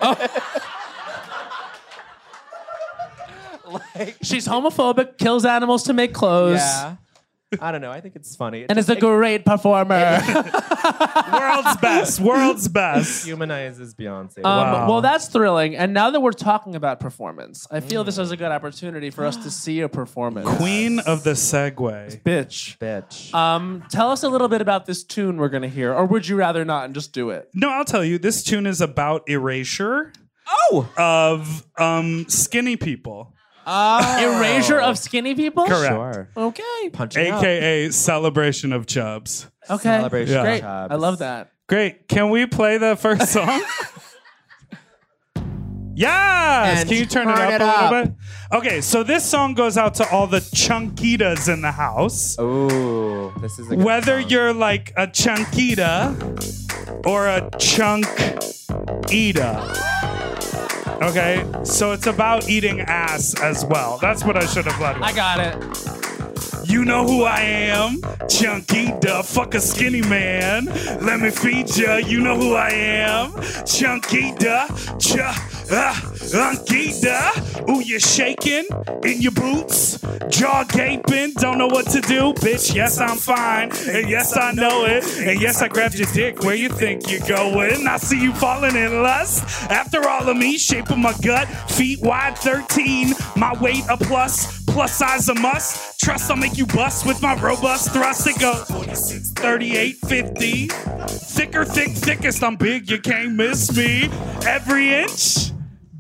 like, She's homophobic, kills animals to make clothes, yeah. I don't know. I think it's funny. It and is just- a great performer. World's best. World's best. humanizes Beyonce. Um, Wow. Well, that's thrilling. And now that we're talking about performance, I feel this is a good opportunity for us to see a performance. Queen of the segue. Bitch. Bitch. Um, tell us a little bit about this tune we're gonna hear, or would you rather not and just do it? No, I'll tell you. This tune is about erasure oh! of um, skinny people, Erasure of skinny people. Correct. Sure. Okay. Punching out. aka celebration of chubs. Okay. Celebration Yeah. of Great. Chubs. I love that. Great. Can we play the first song? Yes. And Can you turn, turn it it up a up. little bit? Okay, so this song goes out to all the chunkitas in the house. Ooh, this is a good Whether song. you're like a chunkita or a chunk eater. Okay, so it's about eating ass as well. That's what I should have led with. I got it. You know who I am, Chunky the fuck a skinny man. Let me feed ya. You know who I am, Chunky the ch uh, Chunky the. Ooh, you're shaking in your boots, jaw gaping, don't know what to do, bitch. Yes, I'm fine, and yes, I know it, and yes, I grabbed your dick. Where you think you're going? I see you falling in lust. After all of me, shape of my gut, feet wide, thirteen, my weight a plus. Plus size a must. Trust I'll make you bust with my robust thrust. It goes forty-six, thirty-eight, fifty. Thicker, thick, thickest. I'm big, you can't miss me. Every inch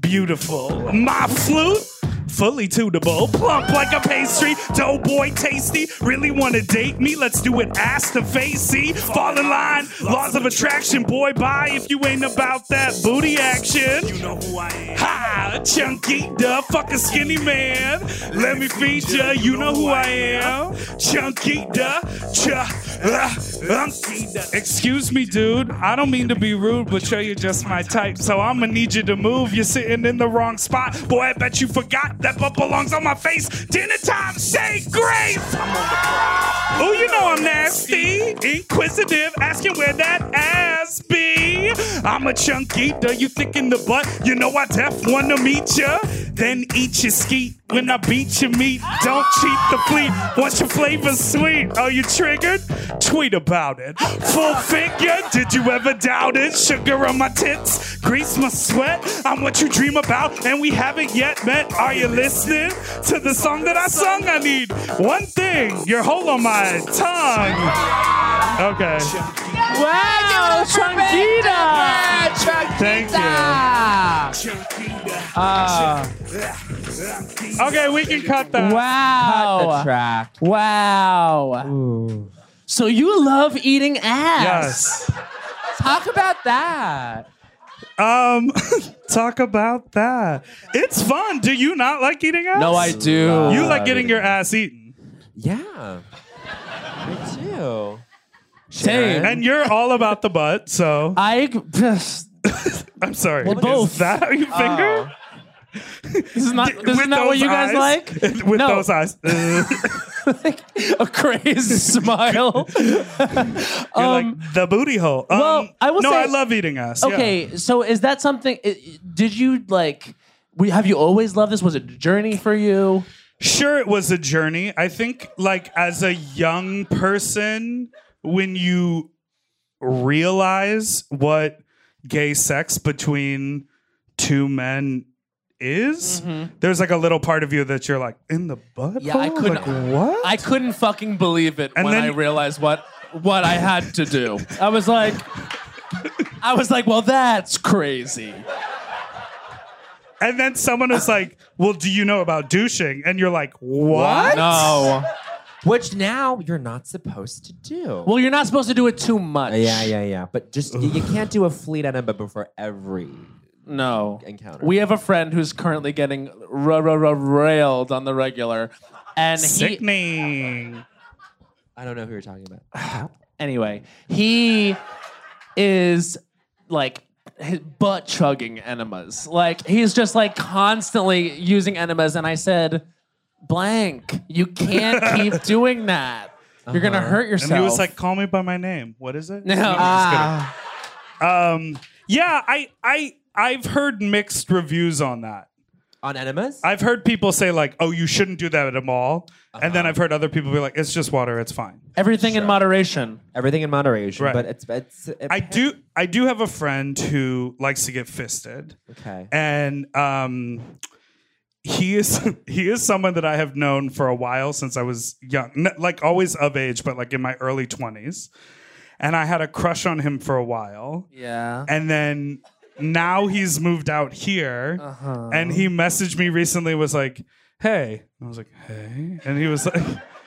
beautiful. My flute, fully tunable, plump like a pastry, doughboy tasty. Really wanna date me? Let's do it ass to face. See, fall in line, laws of attraction. Boy, bye if you ain't about that booty action. You know who I am. Ha, chunky duh, fuck a skinny man. Let me feed ya. You know who I am. Chunky duh, cha, uh, um. Excuse me, dude. I don't mean to be rude, but sure you're just my type. So I'ma need you to move. You're sitting in the wrong spot. Boy, I bet you forgot that butt belongs on my face. Dinner time, say grace. Oh, you know I'm nasty, inquisitive, asking where that ass be. I'm a chunky, do you thick in the butt? You know I def wanna meet ya. Then eat your skeet when I beat your meat. Don't cheat the fleet, want your flavor sweet. Oh, you triggered? Tweet about it. Full figure, did you ever doubt it? Sugar on my tits, grease my sweat. I'm what you dream about, and we haven't yet met. Are you listening to the song that I sung? I need one thing, your hold on my tongue. Okay. Wow, Chunkita! Thank you. Uh, Okay, we can cut that. wow. Cut the track. Wow. Ooh. So you love eating ass. Yes. Talk about that. Um, talk about that. It's fun. Do you not like eating ass? No, I do. You like getting your ass eaten. Yeah. Me too. Same. And you're all about the butt, so. I just. I'm sorry. Well, both. Is that how you finger? This is not. This is With not what those you guys eyes? like. With No. those eyes. A crazy smile. You're Um, like the booty hole. Um, well, I will no, say- I love eating ass. yeah. Okay, so is that something? i- i- Did you like? We, have you always loved this? Was it a journey for you? Sure, it was a journey. I think, like, as a young person, when you realize what gay sex between two men is, there's like a little part of you that you're like, in the butt? Yeah, I couldn't. Like, what? I couldn't fucking believe it And when then- I realized what what I had to do. I was like, I was like, well, that's crazy. And then someone was like, well, do you know about douching? And you're like, what? No. Which now you're not supposed to do. Well, you're not supposed to do it too much. yeah, yeah, yeah. But just you, you can't do a fleet enema before every No. encounter. We have a friend who's currently getting ra- ra- ra- railed on the regular, and he. Sickening. I don't know who you're talking about. Anyway, he is like his butt chugging enemas. Like he's just like constantly using enemas, and I said, "Blank, you can't keep doing that. You're gonna Uh-huh. hurt yourself." And he was like, call me by my name. What is it? No. I'm just Ah. kidding. Um, yeah, I, I, I've heard mixed reviews on that. On enemas? I've heard people say like, "Oh, you shouldn't do that at a mall," and Uh-huh. then I've heard other people be like, "It's just water, it's fine." Everything in moderation. Everything in moderation. Right. But it's it's. It, I do, I do have a friend who likes to get fisted, Okay. and um, he is he is someone that I have known for a while since I was young, N- like always of age, but like in my early twenties, and I had a crush on him for a while, Yeah. and then. Now he's moved out here, Uh-huh. and he messaged me recently. Was like, "Hey," I was like, "Hey," and he was like,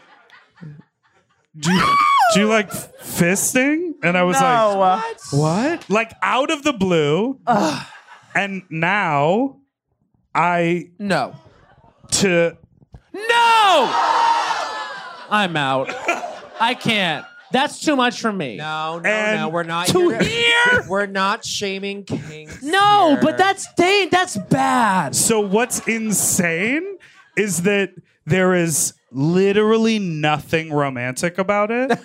"Do you, do you like fisting?" And I was like, what? "What?" Like out of the blue, and now I No. to No! I'm out. I can't. That's too much for me. No, no, And no. We're not to here. here? We're not shaming kinks. No, here. but that's dang, that's bad. So what's insane is that there is literally nothing romantic about it.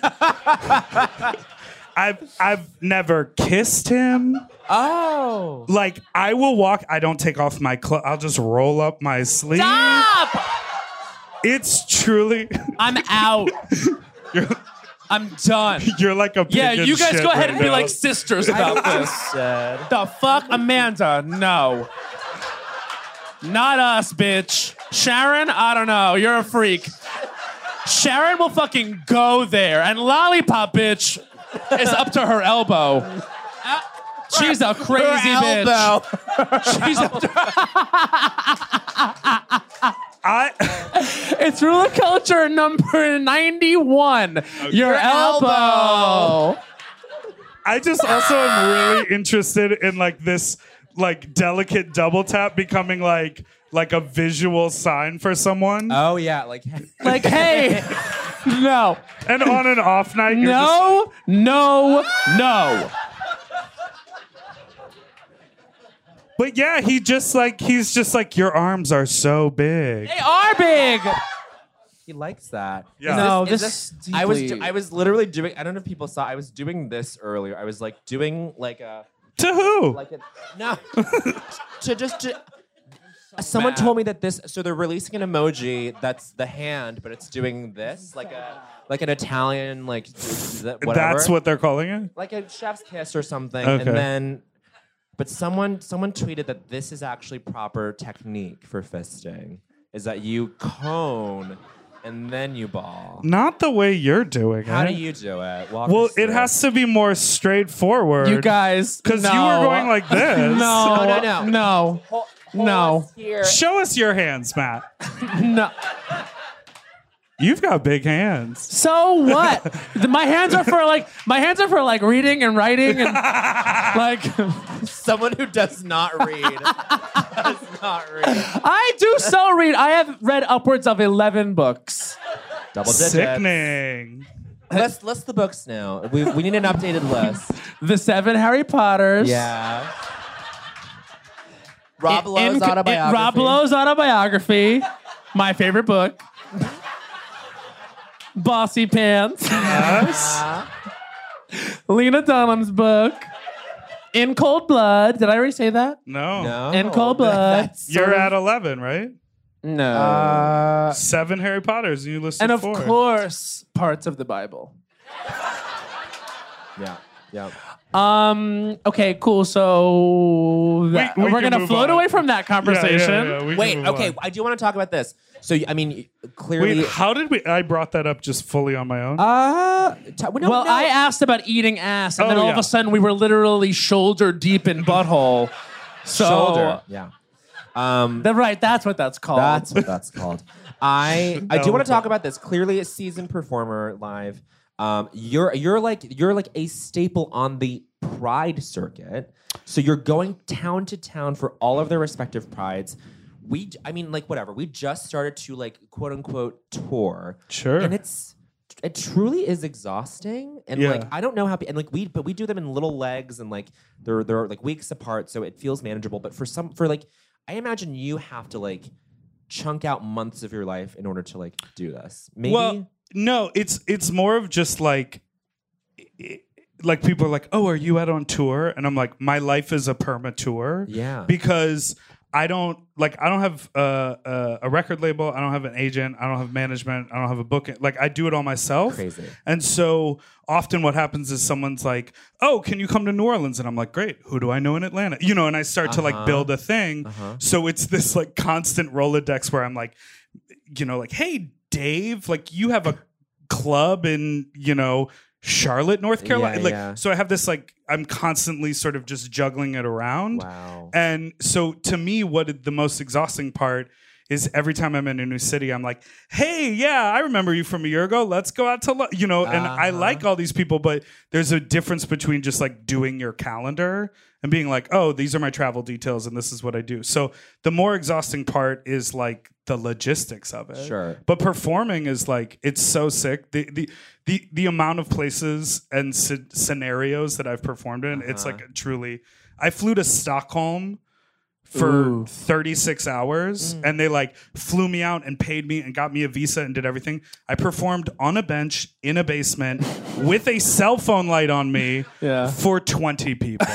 I've I've never kissed him. Oh. Like I will walk. I don't take off my clothes. I'll just roll up my sleeve. Stop! It's truly. I'm out. You're, I'm done. you're like a pig Yeah, in you guys shit go ahead right and be now. like sisters about this. Said. The fuck, Amanda? No. Not us, bitch. Sharon, I don't know. You're a freak. Sharon will fucking go there, and Lollipop, bitch, is up to her elbow. She's a crazy bitch. She's after. I It's Rule of Culture number ninety-one. Your elbow. I just also am really interested in like this like delicate double tap becoming like like a visual sign for someone. Oh yeah, like Like, hey, no, And on an off night, you're no, no, no. But yeah, he just like he's just like your arms are so big. They are big. he likes that. Yeah. No, Is this, I was deeply- I was literally doing. I don't know if people saw. I was doing this earlier. I was like doing like a To who? like a no to just to. Someone told me that this. So they're releasing an emoji that's the hand, but it's doing this like a like an Italian like th- whatever. That's what they're calling it? like a chef's kiss or something, Okay. and then. But someone someone tweeted that this is actually proper technique for fisting. Is that you cone and then you ball. Not the way you're doing How it. do you do it? Walk Well, us it through. has to be more straightforward. You guys, Because no. you were going like this. No, No, no, no. no, Hold- hold no. us here. Show us your hands, Matt. no. You've got big hands. So what? The- my hands are for like my hands are for like reading and writing and like Someone who does not read. does not read. I do so read. I have read upwards of eleven books. Double digits. Sickening. List, list the books now. We, we need an updated list. The seven Harry Potters. Yeah. Rob In- Lowe's in- autobiography. Rob Lowe's autobiography. My favorite book. Bossy Pants. Uh, Lena Dunham's book. In Cold Blood. Did I already say that? No. no. In Cold Blood. That's You're sort of- at eleven, right? No. Uh, Seven Harry Potters, and you listed and of four. course, parts of the Bible. yeah. Yeah. Um. Okay. Cool. So that, We- we are can gonna move float on. away from that Yeah, yeah, conversation. yeah, we can Wait, move okay, on. I do want to talk about this. So, I mean, clearly. Wait, how did we? I brought that up just fully on my own. uh, t- no, Well, no. I asked about eating ass, and Oh, then all of yeah. a sudden we were literally shoulder deep in butthole. So, Shoulder. Yeah. Um, That, right. That's what that's called. That's what that's called. I I do No. want to talk about this. Clearly, a seasoned performer live. Um, you're you're like you're like a staple on the Pride circuit. So you're going town to town for all of their respective prides. We, I mean, like whatever. We just started to like quote unquote tour. Sure. And it's it truly is exhausting. And Yeah. like I don't know how pe- and like we but we do them in little legs and like they're they're like weeks apart, so it feels manageable. But for some for like I imagine you have to like chunk out months of your life in order to like do this. Maybe Well, no, it's it's more of just like, i- like people are like, "Oh, are you out on tour?" And I'm like, "My life is a perma tour." Yeah. Because I don't like I don't have a, a, a record label. I don't have an agent. I don't have management. I don't have a booking. Like I do it all myself. Crazy. And so often what happens is someone's like, "Oh, can you come to New Orleans?" And I'm like, "Great. Who do I know in Atlanta?" You know, and I start to like Uh-huh. build a thing. Uh-huh. So it's this like constant Rolodex where I'm like, you know, like, "Hey, Dave, like you have a club in, you know, Charlotte, North Carolina." Yeah, like yeah. so I have this like I'm constantly sort of just juggling it around. Wow. And so to me, what it- the most exhausting part is every time I'm in a new city, I'm like, "Hey, yeah, I remember you from a year ago. Let's go out to, lu-" you know, and I Uh-huh. like all these people, but there's a difference between just like doing your calendar and being like, "Oh, these are my travel details and this is what I do." So the more exhausting part is like the logistics of it. Sure. But performing is like, it's so sick. The the the, the amount of places and sce- scenarios that I've performed in, it's Uh-huh. like truly, I flew to Stockholm for Ooh. thirty-six hours and they like flew me out and paid me and got me a visa and did everything. I performed on a bench in a basement with a cell phone light on me Yeah. for twenty people.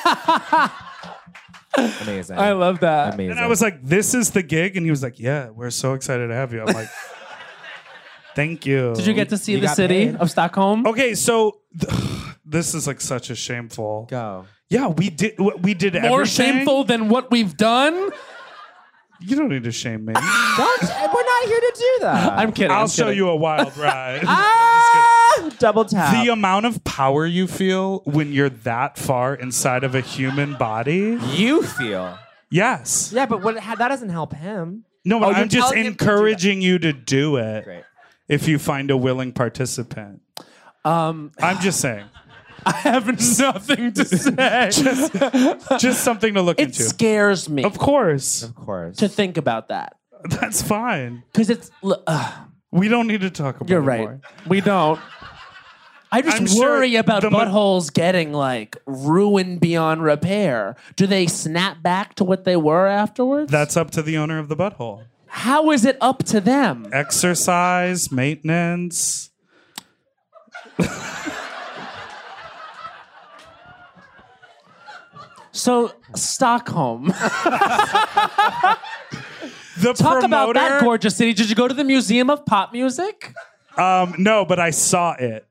Amazing. I love that. Amazing. And I was like, "This is the gig?" And he was like, "Yeah, we're so excited to have you." I'm like, "Thank you." Did you get to see You the got city paid? of Stockholm? Okay, so th- this is like such a shameful. Go. Yeah, we did. We did More everything. shameful than what we've done? You don't need to shame me. Don't, we're not here to do that. I'm kidding. I'll I'm show kidding. you a wild ride. Ah! Double tap. The amount of power you feel when you're that far inside of a human body. You feel. Yes. Yeah, but what, that doesn't help him. No, but Oh, you're I'm just telling him to do that. encouraging you to do it. Great. If you find a willing participant. Um, I'm just saying. I have nothing to say. just, just something to look it into. scares me Of course. Of course. to think about that That's fine. because it's. Uh, We don't need to talk about you're it right. more. We don't. I just I'm sure worry about the mo- buttholes getting like ruined beyond repair. Do they snap back to what they were afterwards? That's up to the owner of the butthole. How is it up to them? Exercise, maintenance. So Stockholm. The Talk promoter, about that gorgeous city. Did you go to the Museum of Pop Music? Um, no, but I saw it.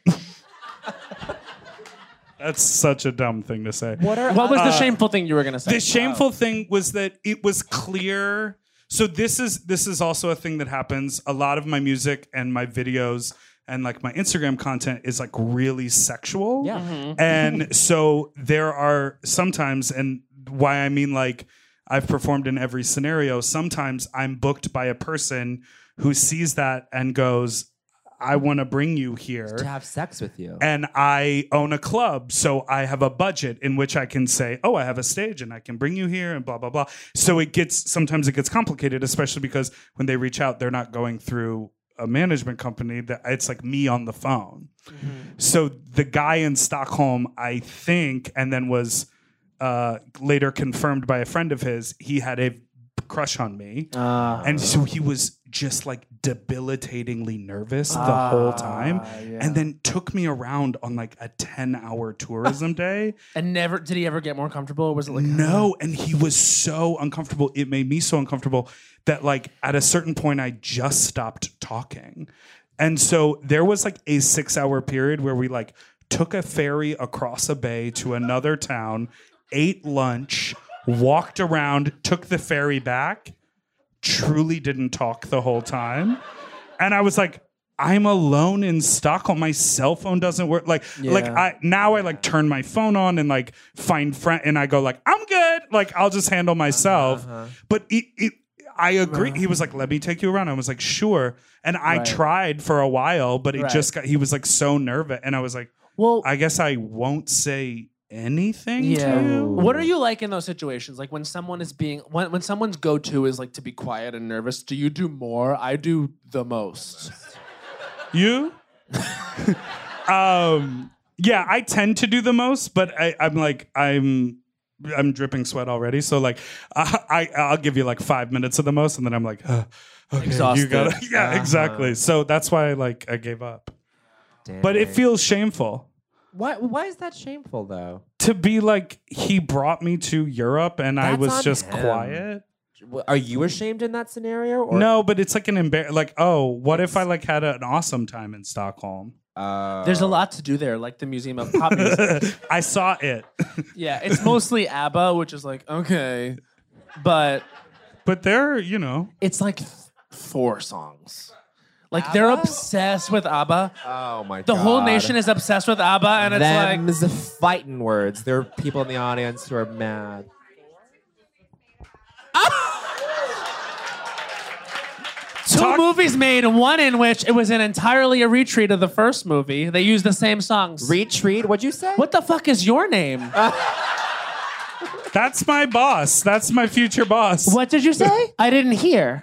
That's such a dumb thing to say. What are What was the Uh, shameful thing you were going to say? The shameful thing was that it was clear. So this is this is also a thing that happens. A lot of my music and my videos and like my Instagram content is like really sexual. Yeah. And so there are sometimes, and why I mean like I've performed in every scenario, sometimes I'm booked by a person who sees that and goes, I want to bring you here. To have sex with you. And I own a club, so I have a budget in which I can say, oh, I have a stage and I can bring you here and blah, blah, blah. So it gets, sometimes it gets complicated, especially because when they reach out, they're not going through a management company. That it's like me on the phone. Mm-hmm. So the guy in Stockholm, I think, and then was uh, later confirmed by a friend of his, he had a crush on me. Uh, And so he was just like debilitatingly nervous the whole time. And then took me around on like a ten hour tourism day. and never did he ever get more comfortable? Or was it like No, and he was so uncomfortable. It made me so uncomfortable that like at a certain point I just stopped talking. And so there was like a six hour period where we like took a ferry across a bay to another town, ate lunch, walked around, took the ferry back, truly didn't talk the whole time. And I was like, I'm alone in Stockholm. My cell phone doesn't work. Like, Yeah. like I now I like turn my phone on and like find friend and I go like, I'm good. Like I'll just handle myself. Uh-huh. But it, it I agree. He was like, let me take you around. I was like, sure. And I Right. tried for a while, but it Right. just got, he was like so nervous. And I was like, Well, I guess I won't say anything yeah. to you. What are you like in those situations? Like when someone is being when when someone's go-to is like to be quiet and nervous, do you do more? I do the most. You? um, yeah, I tend to do the most, but I, I'm like, I'm I'm dripping sweat already. So like, I, I I'll give you like five minutes of the most, and then I'm like, uh, okay, Exhausted. you got yeah, Uh-huh. exactly. So that's why like I gave up. But it Dang. feels shameful Why, why is that shameful, though? to be like he brought me to Europe, and I That's was on just him. quiet. W- Are you ashamed in that scenario? Or? No, but it's like an embar. Like, oh, what if I like had an awesome time in Stockholm? Uh, There's a lot to do there, like the Museum of Pop Music. I saw it, Yeah, it's mostly ABBA, which is like okay, but but they're you know. it's like th- four songs. Like they're ABBA? obsessed with ABBA. Oh my god. The whole nation is obsessed with ABBA, and it's like Them's fighting words. There are people in the audience who are mad. two Talk- movies made, one in which it was an entirely a retreat of the first movie. They used the same songs. Retreat? What'd you say? What the fuck is your name? That's my boss. That's my future boss. What did you say? I didn't hear.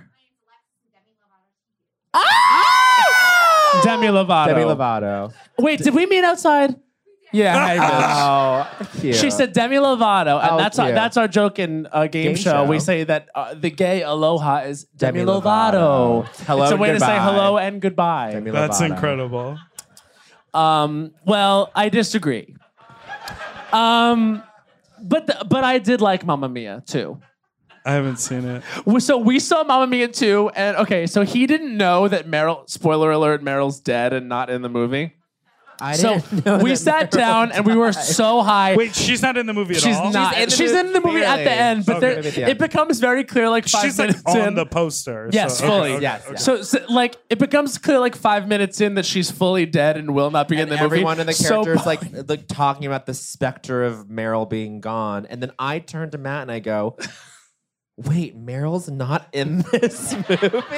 Demi Lovato. Demi Lovato. Wait, did we meet outside? Yeah, hi, bitch. Oh, cute. She said Demi Lovato, and Oh, that's our, cute. that's our joke in uh, game, Game show. show. We say that uh, the gay aloha is Demi, Demi Lovato. Lovato. Hello it's a and way to say goodbye. hello and goodbye. Demi That's Lovato. incredible. Um, well, I disagree. Um, but the, but I did like Mamma Mia too. I haven't seen it. We- So we saw Mamma Mia too, and okay, so he didn't know that Meryl. Spoiler alert: Meryl's dead and not in the movie. I So didn't know we that sat Meryl down and we were died. so high. Wait, she's not in the movie at She's all? not. She's in the She's movie in the movie at the barely. end, but Okay. there, Maybe at the end. it becomes very clear like five She's like minutes on in. the poster. Yes, so, fully. Okay, Yes, okay. yes. So, so, like, it becomes clear like five minutes in that she's fully dead and will not be in And the movie. everyone in the So- characters like like talking about the specter of Meryl being gone, and then I turn to Matt and I go, "Wait, Meryl's not in this movie."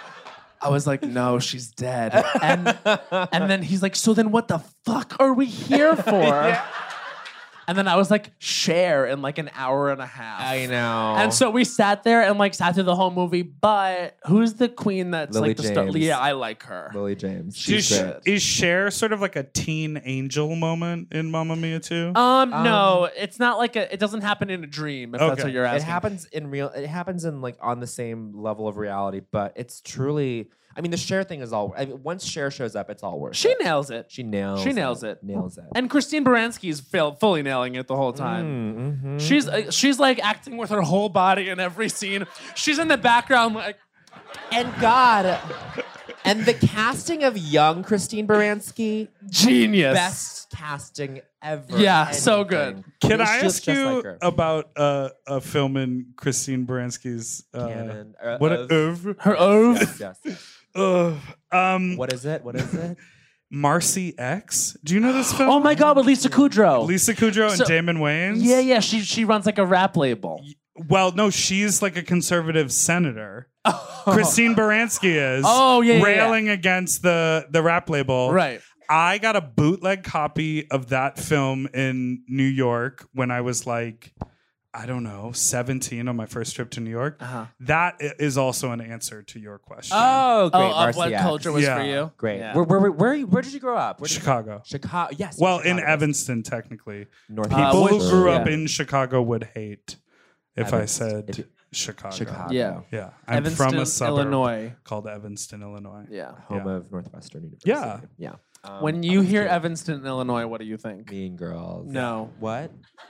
I was like, no, she's dead. And and then he's like, so then what the fuck are we here for? And then I was like, share in like an hour and a half. I know. And so we sat there and like sat through the whole movie. But who's the queen that's Lily like the star? James. Yeah, I like her. Lily James. Is, She's great. is Cher sort of like a teen angel moment in Mamma Mia too? Um, no, it's not like a. It doesn't happen in a dream. If that's Okay. what you're It asking. happens in real. It happens in like on the same level of reality, but it's truly. I mean, the Cher thing is all. I mean, once Cher shows up, it's all worth She it. nails it. She nails. She nails it. Nails it. And Christine Baranski's fail, fully nailing it the whole time. Mm, mhm. She's uh, she's like acting with her whole body in every scene. She's in the background like. And God, and the casting of young Christine Baranski, Genius. best casting ever. Yeah, so good. Anything. Can She I looks ask just you like her. about uh, a film in Christine Baranski's uh, Canon, uh, what of- a oeuvre? Her oeuvre. Yes, yes. Ugh. um, What is it? What is it? Marcy X. Do you know this film? Oh my God, with Lisa Kudrow. Lisa Kudrow and So- Damon Wayans. Yeah, yeah. She she runs like a rap label. Well, no, she's like a conservative senator. Christine Baranski is. Oh, yeah, yeah, yeah. railing against the the rap label. Right. I got a bootleg copy of that film in New York when I was like, I don't know, seventeen on my first trip to New York. Uh-huh. That i- is also an answer to your question. Oh, great. Oh, of Marcy what X. culture was Yeah. for you? Great. Yeah. Where, where, where, where did you grow up? Where did you- Chicago. Chicago. Yes. Well, in Chicago. Evanston, technically. North Uh, People which- who grew up yeah. in Chicago would hate if I Evanston. said If you- Chicago. Chicago. Yeah. Yeah, I'm Evanston, from a suburb Illinois. called Evanston, Illinois. Yeah. Home Yeah. of Northwestern University. Yeah. Yeah. Um, When you hear Evanston, Illinois, what do you think? Mean Girls. No. What?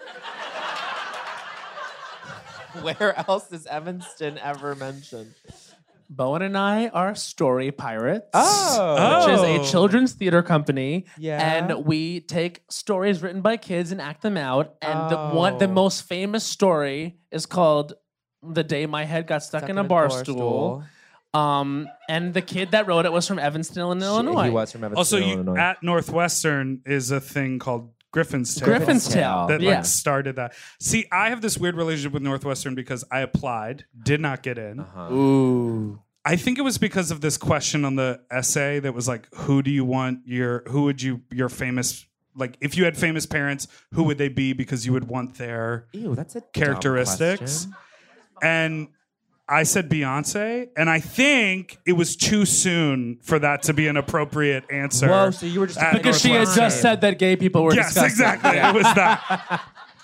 Where else is Evanston ever mentioned? Bowen and I are Story Pirates. Oh. Which is Oh. a children's theater company. Yeah. And we take stories written by kids and act them out. And the one the Oh. most famous story is called The Day My Head Got Stuck, in a Bar Stool. Um, and the kid that wrote it was from Evanston, Illinois. He was from Evanston, Also, you, Illinois. at Northwestern is a thing called Griffin's Tale. Griffin's Tale. Tale. that yeah. like started that. See, I have this weird relationship with Northwestern because I applied, did not get in. Uh-huh. Ooh. I think it was because of this question on the essay that was like, who do you want your, who would you, your famous, like if you had famous parents, who would they be because you would want their Ew, that's a dumb characteristics? question. And I said Beyonce, and I think it was too soon for that to be an appropriate answer. Whoa, so you were just at Because she had Northwestern. just said that gay people were Yes, disgusting. exactly. Yeah. It was that.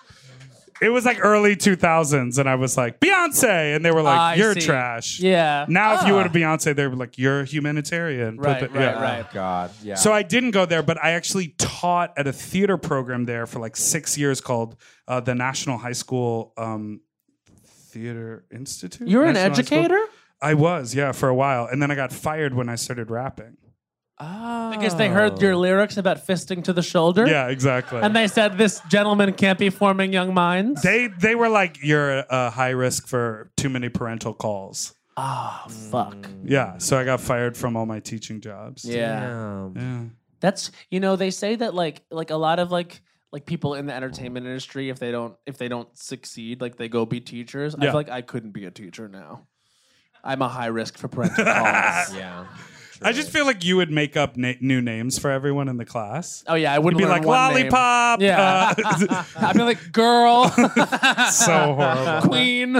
It was like early two thousands, and I was like, Beyonce. And they were like, I you're see. trash. Yeah. Now, if you Ah. were to Beyonce, they were like, you're a humanitarian. Put Right, the- right, right. Oh, God. Yeah. So I didn't go there, but I actually taught at a theater program there for like six years called uh, the National High School um, Theater Institute. You're an National High School. educator? I was, yeah, for a while. And then I got fired when I started rapping. oh. Because they heard your lyrics about fisting to the shoulder? Yeah, exactly. And they said this gentleman can't be forming young minds? They they were like, you're a, a high risk for too many parental calls. Oh, fuck. Yeah, so I got fired from all my teaching jobs. Yeah. Damn. Yeah. That's you know, they say that like like a lot of like like people in the entertainment industry, if they don't if they don't succeed, like they go be teachers. I Yeah. feel like I couldn't be a teacher now. I'm a high risk for parental calls. Yeah. I just feel like you would make up na- new names for everyone in the class. Oh yeah, I You'd wouldn't be learn like one name. lollipop. Yeah. uh, I'd be like girl, so horrible. queen.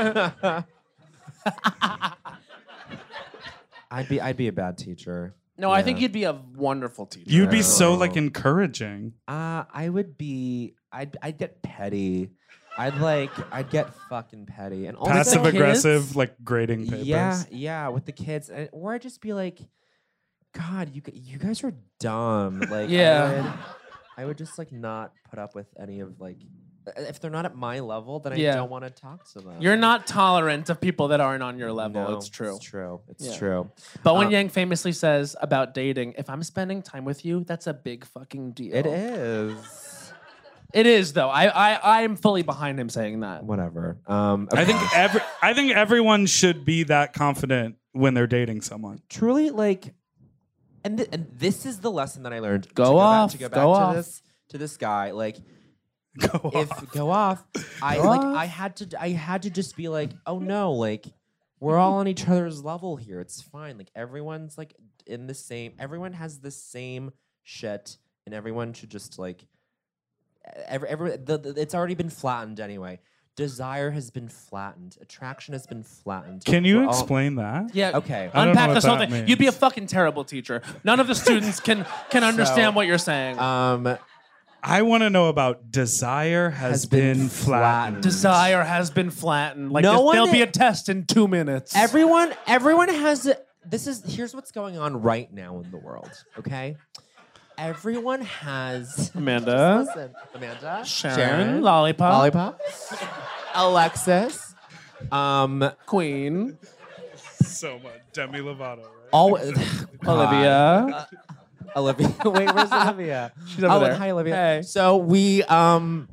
I'd be I'd be a bad teacher. No, I think Yeah. you'd be a wonderful teacher. You'd be so No. like encouraging. Uh, I would be. I'd I'd get petty. I'd like. I'd get fucking petty and also Passive kids? aggressive, like grading papers. Yeah, yeah, with the kids, and, or I'd just be like, God, you g- you guys are dumb. Like, Yeah. I would, I would just like not put up with any of like if they're not at my level, then I Yeah. don't want to talk to them. You're not tolerant of people that aren't on your level. No, it's true. It's true. It's Yeah. true. Bowen Um, Yang famously says about dating, if I'm spending time with you, that's a big fucking deal. It is. It is, though. I, I, I'm fully behind him saying that. Whatever. Um, I okay. think every I think everyone should be that confident when they're dating someone. truly like, and th- and this is the lesson that I learned. Go to go off, Back, to go back go to off. this to this guy. Like, Go if off. go off, I Go like off. I had to I had to just be like, oh no, like we're all on each other's level here. It's fine. Like everyone's like in the same. Everyone has the same shit, and everyone should just like. Every, every the, the, it's already been flattened anyway. Desire has been flattened. Attraction has been flattened. Can you We're all- explain that? Yeah. Okay. I don't know Unpack what this whole that thing. means. You'd be a fucking terrible teacher. None of the students can can understand So, what you're saying. Um, I want to know about desire has, Has been been, flattened. Desire has been flattened. Like No this- one- there'll be a test in two minutes. Everyone, everyone has. A, this is here's what's going on right now in the world. Okay, everyone has. Amanda, Just listen, Amanda, Sharon, Lollipop, Lollipop, Alexis, um, Queen, So much Demi Lovato, right? all Olivia. Olivia. Wait, where's Olivia? She's over oh, there. Hi, Olivia. Hey. So we um.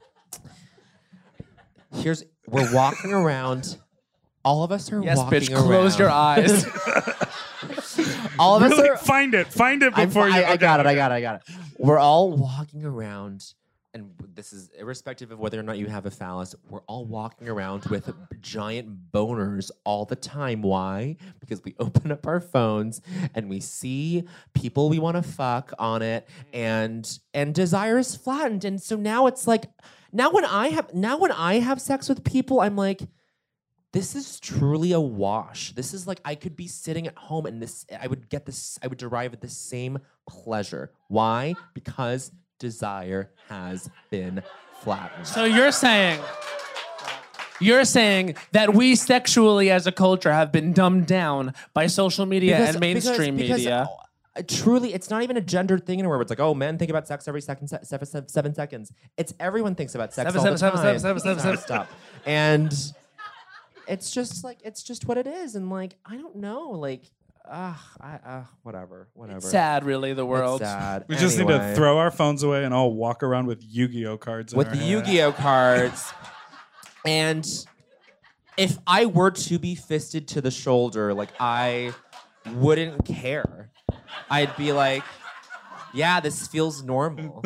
Here's we're walking around. All of us are Yes, walking bitch. around. Close your eyes. All of us Really? are. Find it. Find it I'm- before you. I, I okay, got it. I okay. got it. I got it. We're all walking around, and this is irrespective of whether or not you have a phallus. We're all walking around with giant boners all the time. Why? Because we open up our phones and we see people we want to fuck on it, and and desire is flattened. And so now it's like, now when I have now when I have sex with people, I'm like. This is truly a wash. This is like I could be sitting at home and this I would get this I would derive the same pleasure. Why? Because desire has been flattened. So you're saying you're saying that we sexually as a culture have been dumbed down by social media Because- and mainstream because- because, media. uh, truly, it's not even a gendered thing anywhere. Where it's like, oh, men think about sex every second, se- seven, seven, seven seconds. It's everyone thinks about sex Seven, all the seven, seven, time. seven, seven, seven, seven. Stop. And it's just like it's just what it is. And like I don't know, like ah, I uh, whatever, whatever. It's sad, really, the world. It's sad. We just need Anyway. to throw our phones away and all walk around with Yu-Gi-Oh cards. in with our the hand. Yu-Gi-Oh cards. And if I were to be fisted to the shoulder, like I wouldn't care. I'd be like, yeah, this feels normal.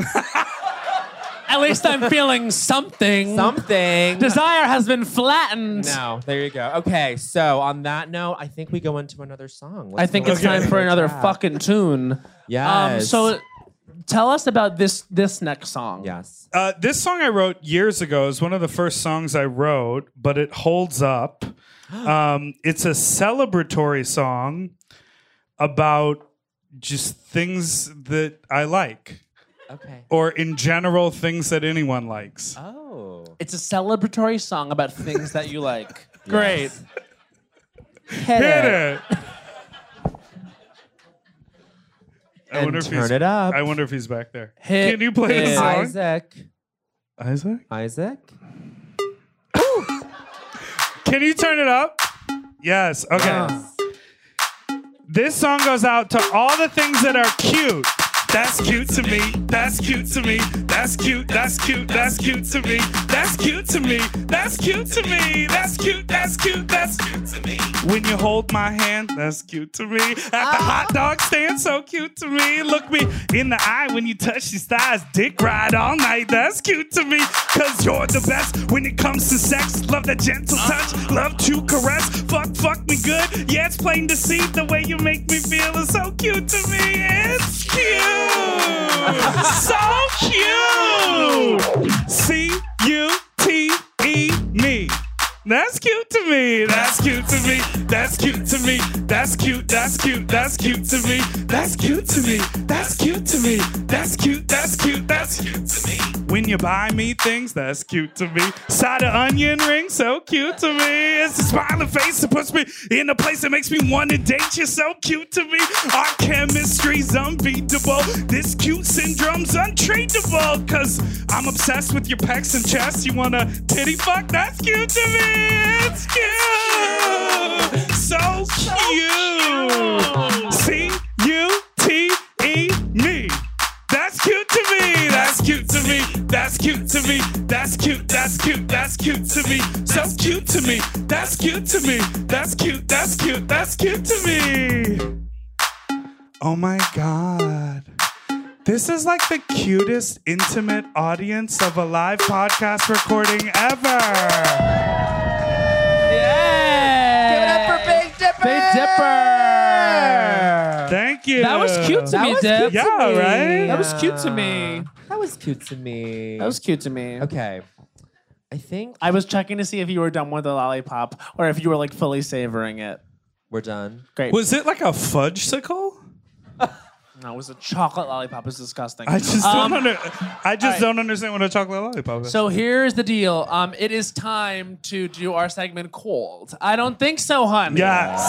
At least I'm feeling something. Something. Desire has been flattened. No, there you go. Okay, so on that note, I think we go into another song. I Let's think go it's into time for another track. fucking tune. Yes. Um, so tell us about this this next song. yes. Uh, this song I wrote years ago is one of the first songs I wrote, but it holds up. Um, it's a celebratory song about just things that I like, Okay. or in general, things that anyone likes. Oh. It's a celebratory song about things that you like. Great. Hit, Hit it. I And wonder if turn he's, it up. I wonder if he's back there. Hit Can you play the it. song? Isaac. Isaac? Isaac. Can you turn it up? Yes. Okay. This song goes out to all the things that are cute. That's cute to me. That's cute to me. That's cute. That's cute. That's cute to me. That's cute to me. That's cute to me. That's cute. That's cute. That's cute to me. When you hold my hand, that's cute to me. At the hot dog stand, so cute to me. Look me in the eye when you touch these thighs. Dick ride all night. That's cute to me. Cause you're the best when it comes to sex. Love that gentle touch. Love to caress. Fuck, fuck me good. Yeah, it's plain to see the way you make me feel is so cute to me. It's cute. So cute. C U T E me. That's cute to me. That's cute to me. That's cute to me. That's cute. That's cute. That's cute to me. That's cute to me. That's cute to me. That's cute. That's cute. That's cute to me. When you buy me things, that's cute to me. Side of onion ring, so cute to me. It's smiling face that puts me in a place that makes me want to date. You're so cute to me. Our chemistry's unbeatable. This cute syndrome's untradeable. Cause I'm obsessed with your pecs and chest. You wanna titty fuck? That's cute to me. It's cute. So cute. C U T E me. That's cute to me. That's cute to me. That's cute to me. That's cute. That's cute. That's cute to me. So cute to me. That's cute to me. That's cute. That's cute. That's cute to me. Oh my God. This is like the cutest, intimate audience of a live podcast recording ever. Yeah. Give it up for Big Dipper. Big Dipper. Thank you. That was cute to That me, was Dip. cute to Yeah, me. right? That was cute to me. That was cute to me. That was cute to me. Okay. I think I was checking to see if you were done with the lollipop or if you were like fully savoring it. we're done. Great. Was it like a fudge-sicle? No, it was a chocolate lollipop. It was disgusting. I just Um, don't under, I just all right. don't understand what a chocolate lollipop is. So here's the deal. Um, it is time to do our segment called I Don't Think So, Honey. yes.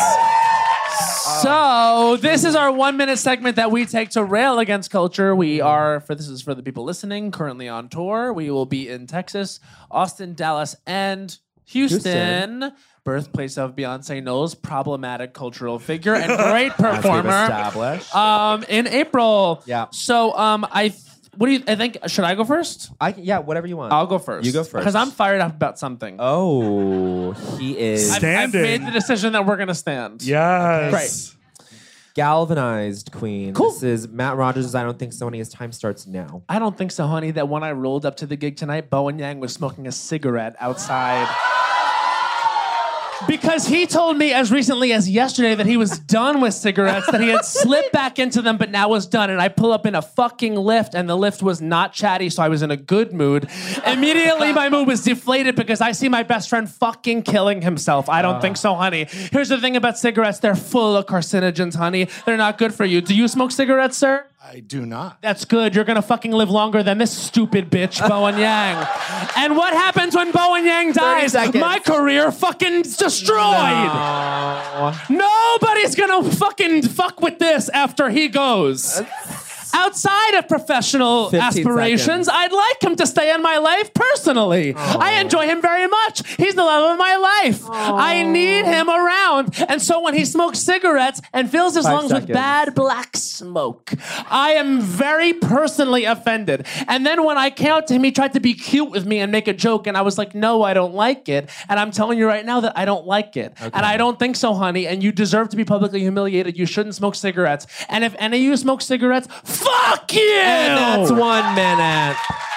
So this is our one minute segment that we take to rail against culture. We are, for this is for the people listening, currently on tour. We will be in Texas, Austin, Dallas, and Houston. Houston. Birthplace of Beyonce Knowles, problematic cultural figure and great As we've performer. established. Um, in April. Yeah. So um, I, th- what do you? I think should I go first? I yeah, whatever you want. I'll go first. You go first. because I'm fired up about something. Oh, he is I've, I've Standing. made the decision that we're gonna stand. Yes. galvanized queen. Cool. This is Matt Rogers' I Don't Think So, and his time starts now. I don't think so, honey, that when I rolled up to the gig tonight, Bowen Yang was smoking a cigarette outside. Because he told me as recently as yesterday that he was done with cigarettes, that he had slipped back into them, but now was done. And I pull up in a fucking lift, and the lift was not chatty, so I was in a good mood. Immediately, my mood was deflated because I see my best friend fucking killing himself. I don't think so, honey. Here's the thing about cigarettes. They're full of carcinogens, honey. They're not good for you. Do you smoke cigarettes, sir? I do not. That's good. You're gonna fucking live longer than this stupid bitch, Bowen Yang. And what happens when Bowen Yang dies? seconds. My career fucking destroyed. No. Nobody's gonna fucking fuck with this after he goes. Outside of professional fifteen aspirations, seconds. I'd like him to stay in my life personally. I enjoy him very much. He's the love of my life. I need him around. And so when he smokes cigarettes and fills his Five lungs with seconds. bad black smoke, I am very personally offended. And then when I came out to him, he tried to be cute with me and make a joke. And I was like, no, I don't like it. And I'm telling you right now that I don't like it. And I don't think so, honey. And you deserve to be publicly humiliated. You shouldn't smoke cigarettes. And if any of you smoke cigarettes, fuck you! And that's one minute.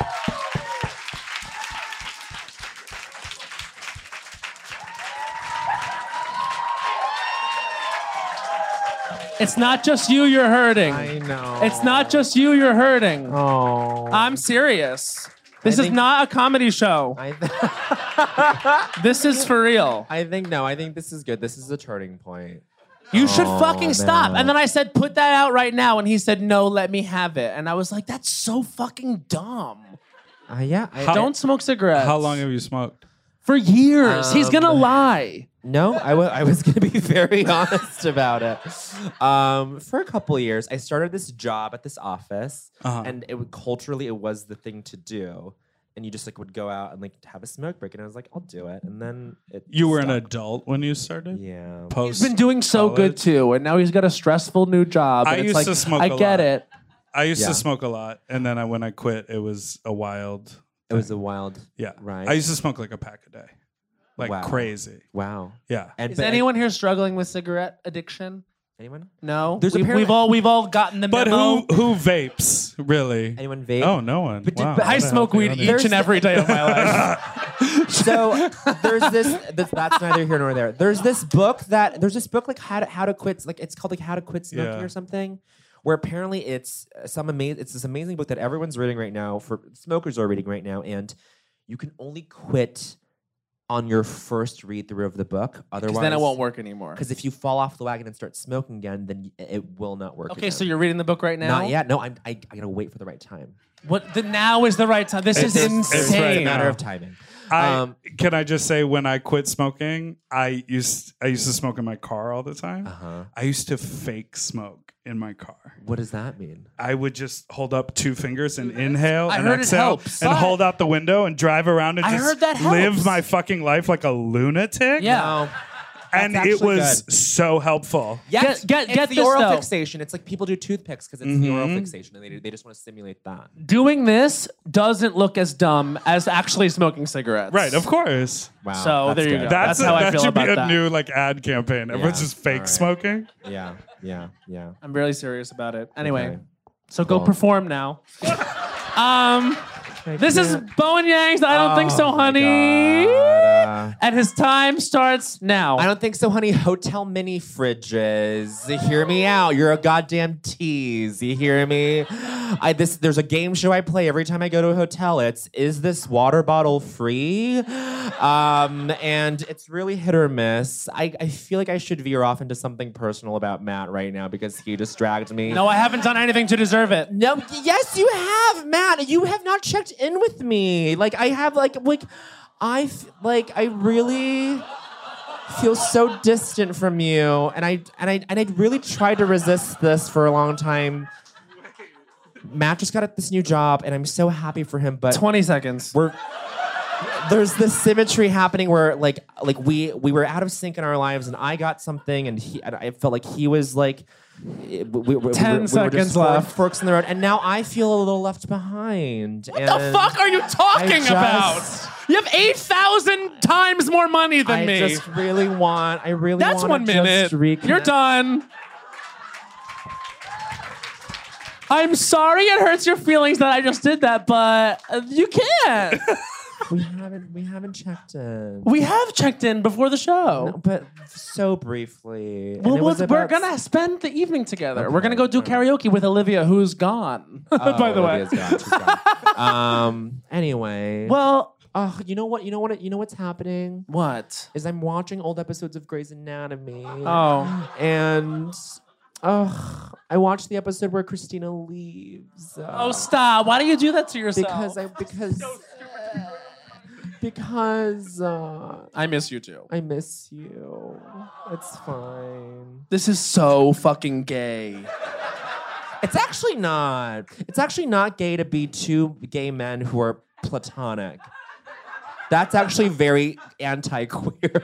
It's not just you you're hurting. I know. It's not just you you're hurting. Oh. I'm serious. This I is think- not a comedy show. I, th- This is for real. I think no. I think this is good. This is a turning point. You should Oh, fucking stop. man. And then I said, put that out right now. And he said, no, let me have it. And I was like, that's so fucking dumb. Uh, yeah. I, Don't smoke cigarettes. How long have you smoked? For years. He's gonna Um, lie. No, I wa- I was going to be very honest about it. Um, for a couple of years, I started this job at this office, Uh-huh. and it would, culturally it was the thing to do. And you just like would go out and like have a smoke break, and I was like, I'll do it. And then it You were an stuck. adult when you started? Yeah. Post He's been doing so good college? too. And now he's got a stressful new job. I and it's used like, to smoke I a get lot. it. I used Yeah. to smoke a lot, and then I, when I quit, it was a wild. It was a wild. Yeah, Right. I used to smoke like a pack a day, like Wow. crazy. Wow. Yeah. And Is but- anyone here struggling with cigarette addiction? Anyone? No. There's we've, apparently- we've all we've all gotten the But memo. who who vapes really? Anyone vape? Oh, no one. But did- Wow, but I what a smoke healthy weed audience. each There's and the- every day of my life. So there's this, this. That's neither here nor there. There's this book that there's this book like how to how to quit. Like it's called like How to Quit Smoking Yeah. or something. Where apparently it's uh, some amazing. It's this amazing book that everyone's reading right now. For smokers are reading right now, and you can only quit on your first read through of the book. Otherwise, Because then it won't work anymore. Because if you fall off the wagon and start smoking again, then y- it will not work. Okay, again. so you're reading the book right now? not yet. No, I'm. I, I gotta wait for the right time. What? The now is the right time. This It's- is it's insane. right It's a matter now. of timing. I, Um, can I just say, when I quit smoking, I used I used to smoke in my car all the time. Uh-huh. I used to fake smoke in my car. What does that mean? I would just hold up two fingers and inhale I and heard it exhale helps. and But- hold out the window and drive around and I just heard that live helps. my fucking life like a lunatic. Yeah. No. And That's it actually was good. so helpful. Yes, Get- get- it's get the this, oral though. fixation. It's like people do toothpicks because it's the oral fixation, and they, they just want to simulate that. Doing this doesn't look as dumb as actually smoking cigarettes. Right, of course. Wow. So that's there you good. go. That's, That's how a, I that feel should about be a that. new like ad campaign. Everyone's Yeah, just fake alright. smoking. Yeah, yeah, yeah. I'm really serious about it. Anyway, Okay. so go Cool. perform now. um, this is Bowen Yang's I Don't Think So, Oh my Honey. God, uh, And his time starts now. I don't think so, honey. Hotel mini fridges. You hear me out. You're a goddamn tease. You hear me? I this there's a game show I play every time I go to a hotel. It's is this water bottle free? Um, and it's really hit or miss. I, I feel like I should veer off into something personal about Matt right now because he just dragged me. No, I haven't done anything to deserve it. No, yes, you have, Matt. You have not checked in with me. Like I have, like, like, I f- like I really feel so distant from you, and I and I and I really tried to resist this for a long time. Matt just got this new job, and I'm so happy for him. But twenty seconds. we're there's this symmetry happening where like like we we were out of sync in our lives, and I got something, and he and I felt like he was like. We, we, we, Ten we were, we were seconds just fork- left. Forks in the road, and now I feel a little left behind. What the fuck are you talking just- about? You have eight thousand times more money than I me. just really want. I really. That's wanna one minute. Just reconnect. You're done. I'm sorry it hurts your feelings that I just did that, but uh, you can't. We haven't. We haven't checked in. We have checked in before the show. No, but so briefly. And Well, it was we're, we're about- gonna spend the evening together. We're Okay, gonna go do alright. karaoke with Olivia, who's gone. Oh, by the way. Olivia's gone, she's gone. um. Anyway. Well, Oh, you know what? You know what? You know what's happening what? is I'm watching old episodes of Grey's Anatomy. Oh. And. Oh, I watched the episode where Christina leaves. Uh, Oh, stop. Why do you do that to yourself? Because I because because uh, I miss you too. I miss you. It's fine. This is so fucking gay. It's actually not. It's actually not gay to be two gay men who are platonic. That's actually very anti-queer.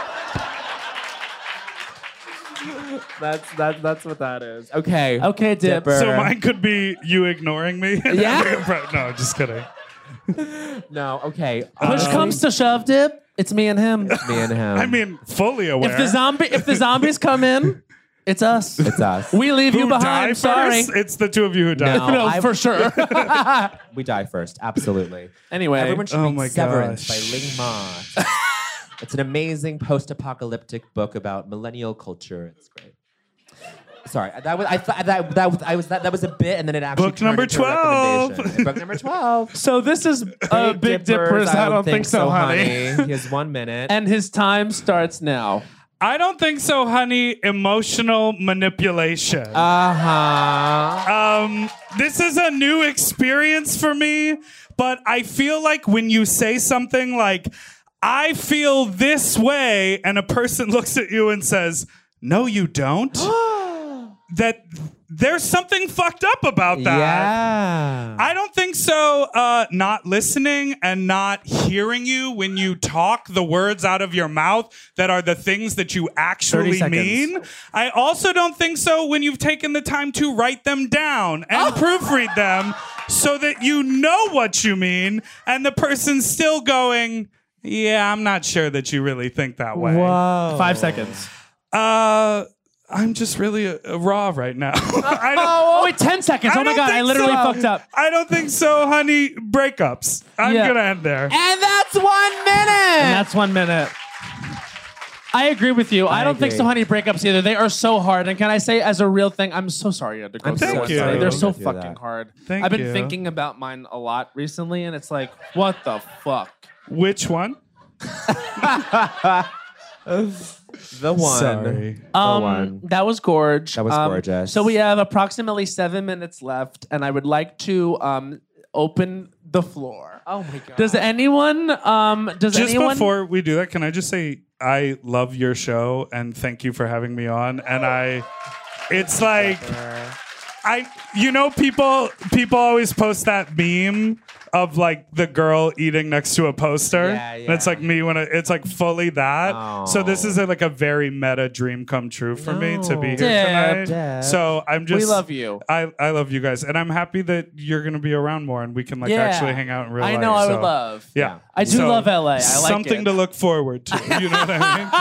that's that, that's what that is. Okay. Okay, Dip. Dipper. So mine could be you ignoring me. Yeah? No, just kidding. No. Okay. Push Um, comes to shove, Dip. It's me and him. me and him. I mean, fully aware. If the zombie, if the zombies come in, it's us. it's us. We leave who you die behind. first? Sorry. It's the two of you who die. No. No, I- for sure. We die first. Absolutely. Anyway, Everyone should Oh read my Severance gosh. by Ling Ma. It's an amazing post-apocalyptic book about millennial culture. It's great. Sorry, that was I thought that that was I was that that was a bit, and then it actually Book turned number into a twelve. recommendation. Book number twelve. so this is uh, Big Dippers. I don't think so, honey. He has one minute. And his time starts now. I don't think so, honey. Emotional manipulation. uh huh. Um, this is a new experience for me, but I feel like when you say something like, I feel this way, and a person looks at you and says, no, you don't, that there's something fucked up about that. Yeah. I don't think so. Uh, not listening and not hearing you when you talk the words out of your mouth that are the things that you actually seconds. mean. I also don't think so when you've taken the time to write them down and proofread them so that you know what you mean and the person's still going, yeah, I'm not sure that you really think that way. Whoa. Five seconds. Uh, I'm just really uh, raw right now. I don't, Oh, wait, ten seconds. I Oh my don't god, I think literally so. fucked up. I don't think so, honey. Breakups. I'm Yeah. gonna end there. And that's one minute. And that's one minute. I agree with you. I, I don't think agree. so, honey. Breakups either. They are so hard. And can I say, as a real thing, I'm so sorry you had to go I'm through Thank one you. today. They're so Thank you. fucking hard. Thank I've been you. thinking about mine a lot recently, and it's like, what the fuck? Which one? The one. Sorry. The Um, one. That was gorge. That was Um, gorgeous. So we have approximately seven minutes left, and I would like to um, open the floor. Oh my god. Does anyone? Um, does Just anyone? before we do that, can I just say I love your show and thank you for having me on. And I, it's like, I, you know, people people always post that meme of like the girl eating next to a poster. Yeah, And it's like me when I, it's like fully that. Oh. So this is a, like a very meta dream come true for me to be here Deb. tonight. Deb. So I'm just we love you. I, I love you guys, and I'm happy that you're gonna be around more, and we can like Yeah. actually hang out in real I life. know. I so, would love. Yeah, I do So, love L A. I like something it. to look forward to. You know what I mean?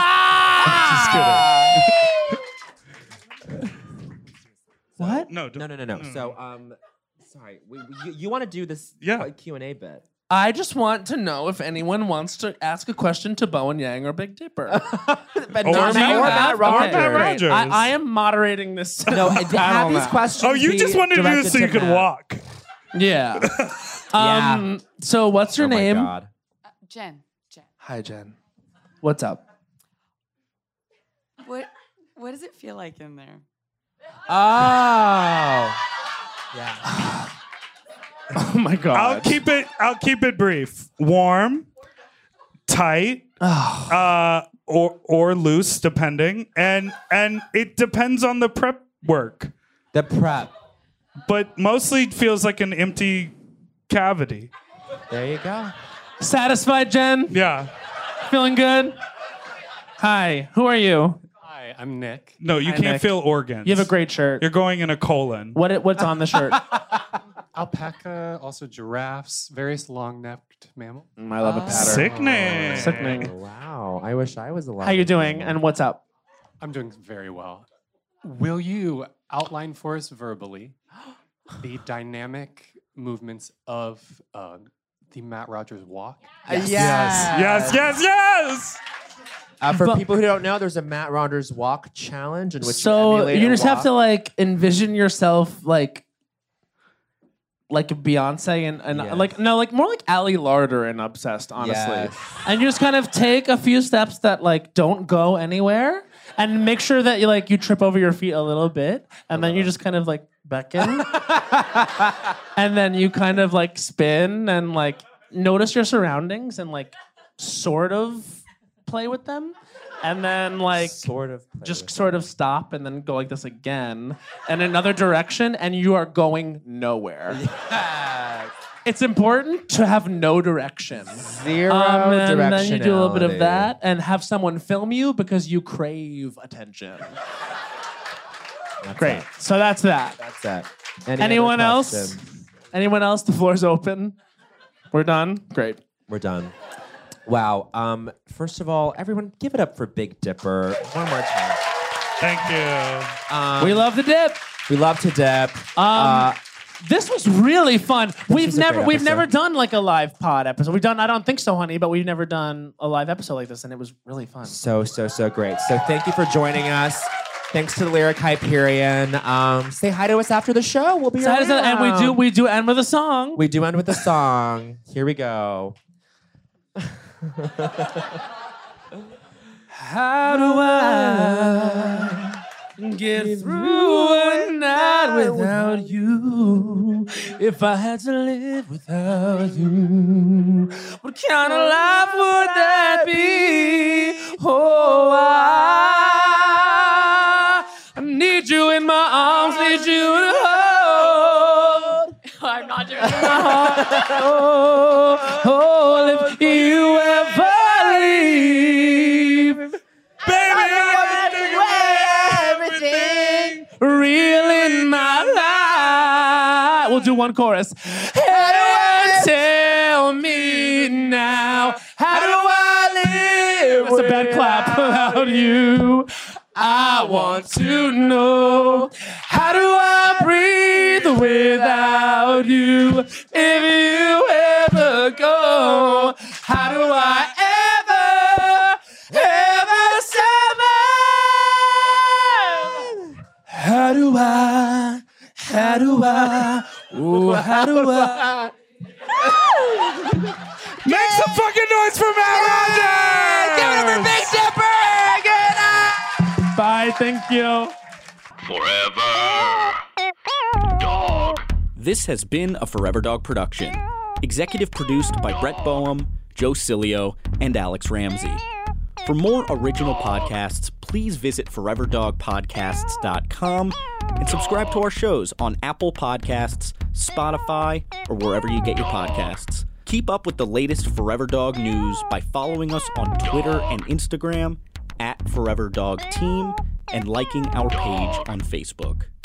Just kidding. What? No, No, no, no, no. So, um, sorry. We, we, you you want to do this Yeah. Q and A bit? I just want to know if anyone wants to ask a question to Bowen Yang or Big Dipper. But Or not me. Matt- or Or Matt Okay, Rogers. Matt great. Rogers. I, I am moderating this. No, and have these know. questions. Oh, you be just wanted to do directed this so you to could Matt. walk. Yeah. Yeah. Um. So, what's your Oh my name? God. Uh, Jen. Jen. Hi, Jen. What's up? What What does it feel like in there? Oh. Yeah. Oh my God. I'll keep it. I'll keep it brief. Warm, tight, Oh. uh, or or loose, depending, and and it depends on the prep work. The prep. But mostly feels like an empty cavity. There you go. Satisfied, Jen? Yeah. Feeling good? Hi. Who are you? Hi, I'm Nick. No, you Hi, can't Nick. feel organs. You have a great shirt. You're going in a colon. What? it- What's on the shirt? Alpaca, also giraffes, various long-necked mammals. Mm, I love a pattern. Sickening. Sickening. Wow. I wish I was alive. How you doing? And what's up? I'm doing very well. Will you outline for us verbally the dynamic movements of uh, the Matt Rogers walk? Yes. Yes, yes, yes. Uh, for But- people who don't know, there's a Matt Rogers walk challenge in which So you, emulate you a just have walk. to like envision yourself like like Beyonce and, and Yes. like no like more like Ali Larder in Obsessed, honestly. Yes. And you just kind of take a few steps that like don't go anywhere and make sure that you like you trip over your feet a little bit and then you just kind of like beckon and then you kind of like spin and like notice your surroundings and like sort of play with them and then like sort of play just with sort of stop and then go like this again in another direction and you are going nowhere. Yes. It's important to have no direction. Zero Um, and then you do a little bit of directionality. that and have someone film you because you crave attention. That's Great. it. So that's that. That's it. Any other Anyone else? questions? Anyone else? The floor's open. We're done. Great. We're done. Wow. Um, first of all, everyone, give it up for Big Dipper one more time. Thank you. Um, We love the dip. We love to dip. Um, Uh, This was really fun. We've was a never great we've episode. never done like a live pod episode. We've done I don't think so, honey, but we've never done a live episode like this, and it was really fun. So, so, so great. So thank you for joining us. Thanks to the Lyric Hyperion. Um, say hi to us after the show. We'll be So how around. does that- and we do we do end with a song. We do end with a song. Here we go. How do I get through a night without you? If I had to live without you, what kind of life would that be? Oh, I, I need you in my arms, need you to hold. I'm not doing it. Oh, oh, if you ever leave, Baby, I can think of everything. real in my life. We'll do one chorus. Anyone tell me now, how do I live? That's a bad clap without you. I want to know, how do I breathe without you? If you ever go, how do I ever, ever survive? How do I, how do I, ooh, how do I? Make some fucking noise for Matt Rogers! Give it up for Big Dipper! Good night! Bye, thank you. Forever. Dog. This has been a Forever Dog production. Executive produced by Brett Boehm, Joe Cilio, and Alex Ramsey. For more original podcasts, please visit forever dog podcasts dot com and subscribe to our shows on Apple Podcasts, Spotify, or wherever you get your podcasts. Keep up with the latest Forever Dog news by following us on Twitter and Instagram at Forever Dog Team and liking our page on Facebook.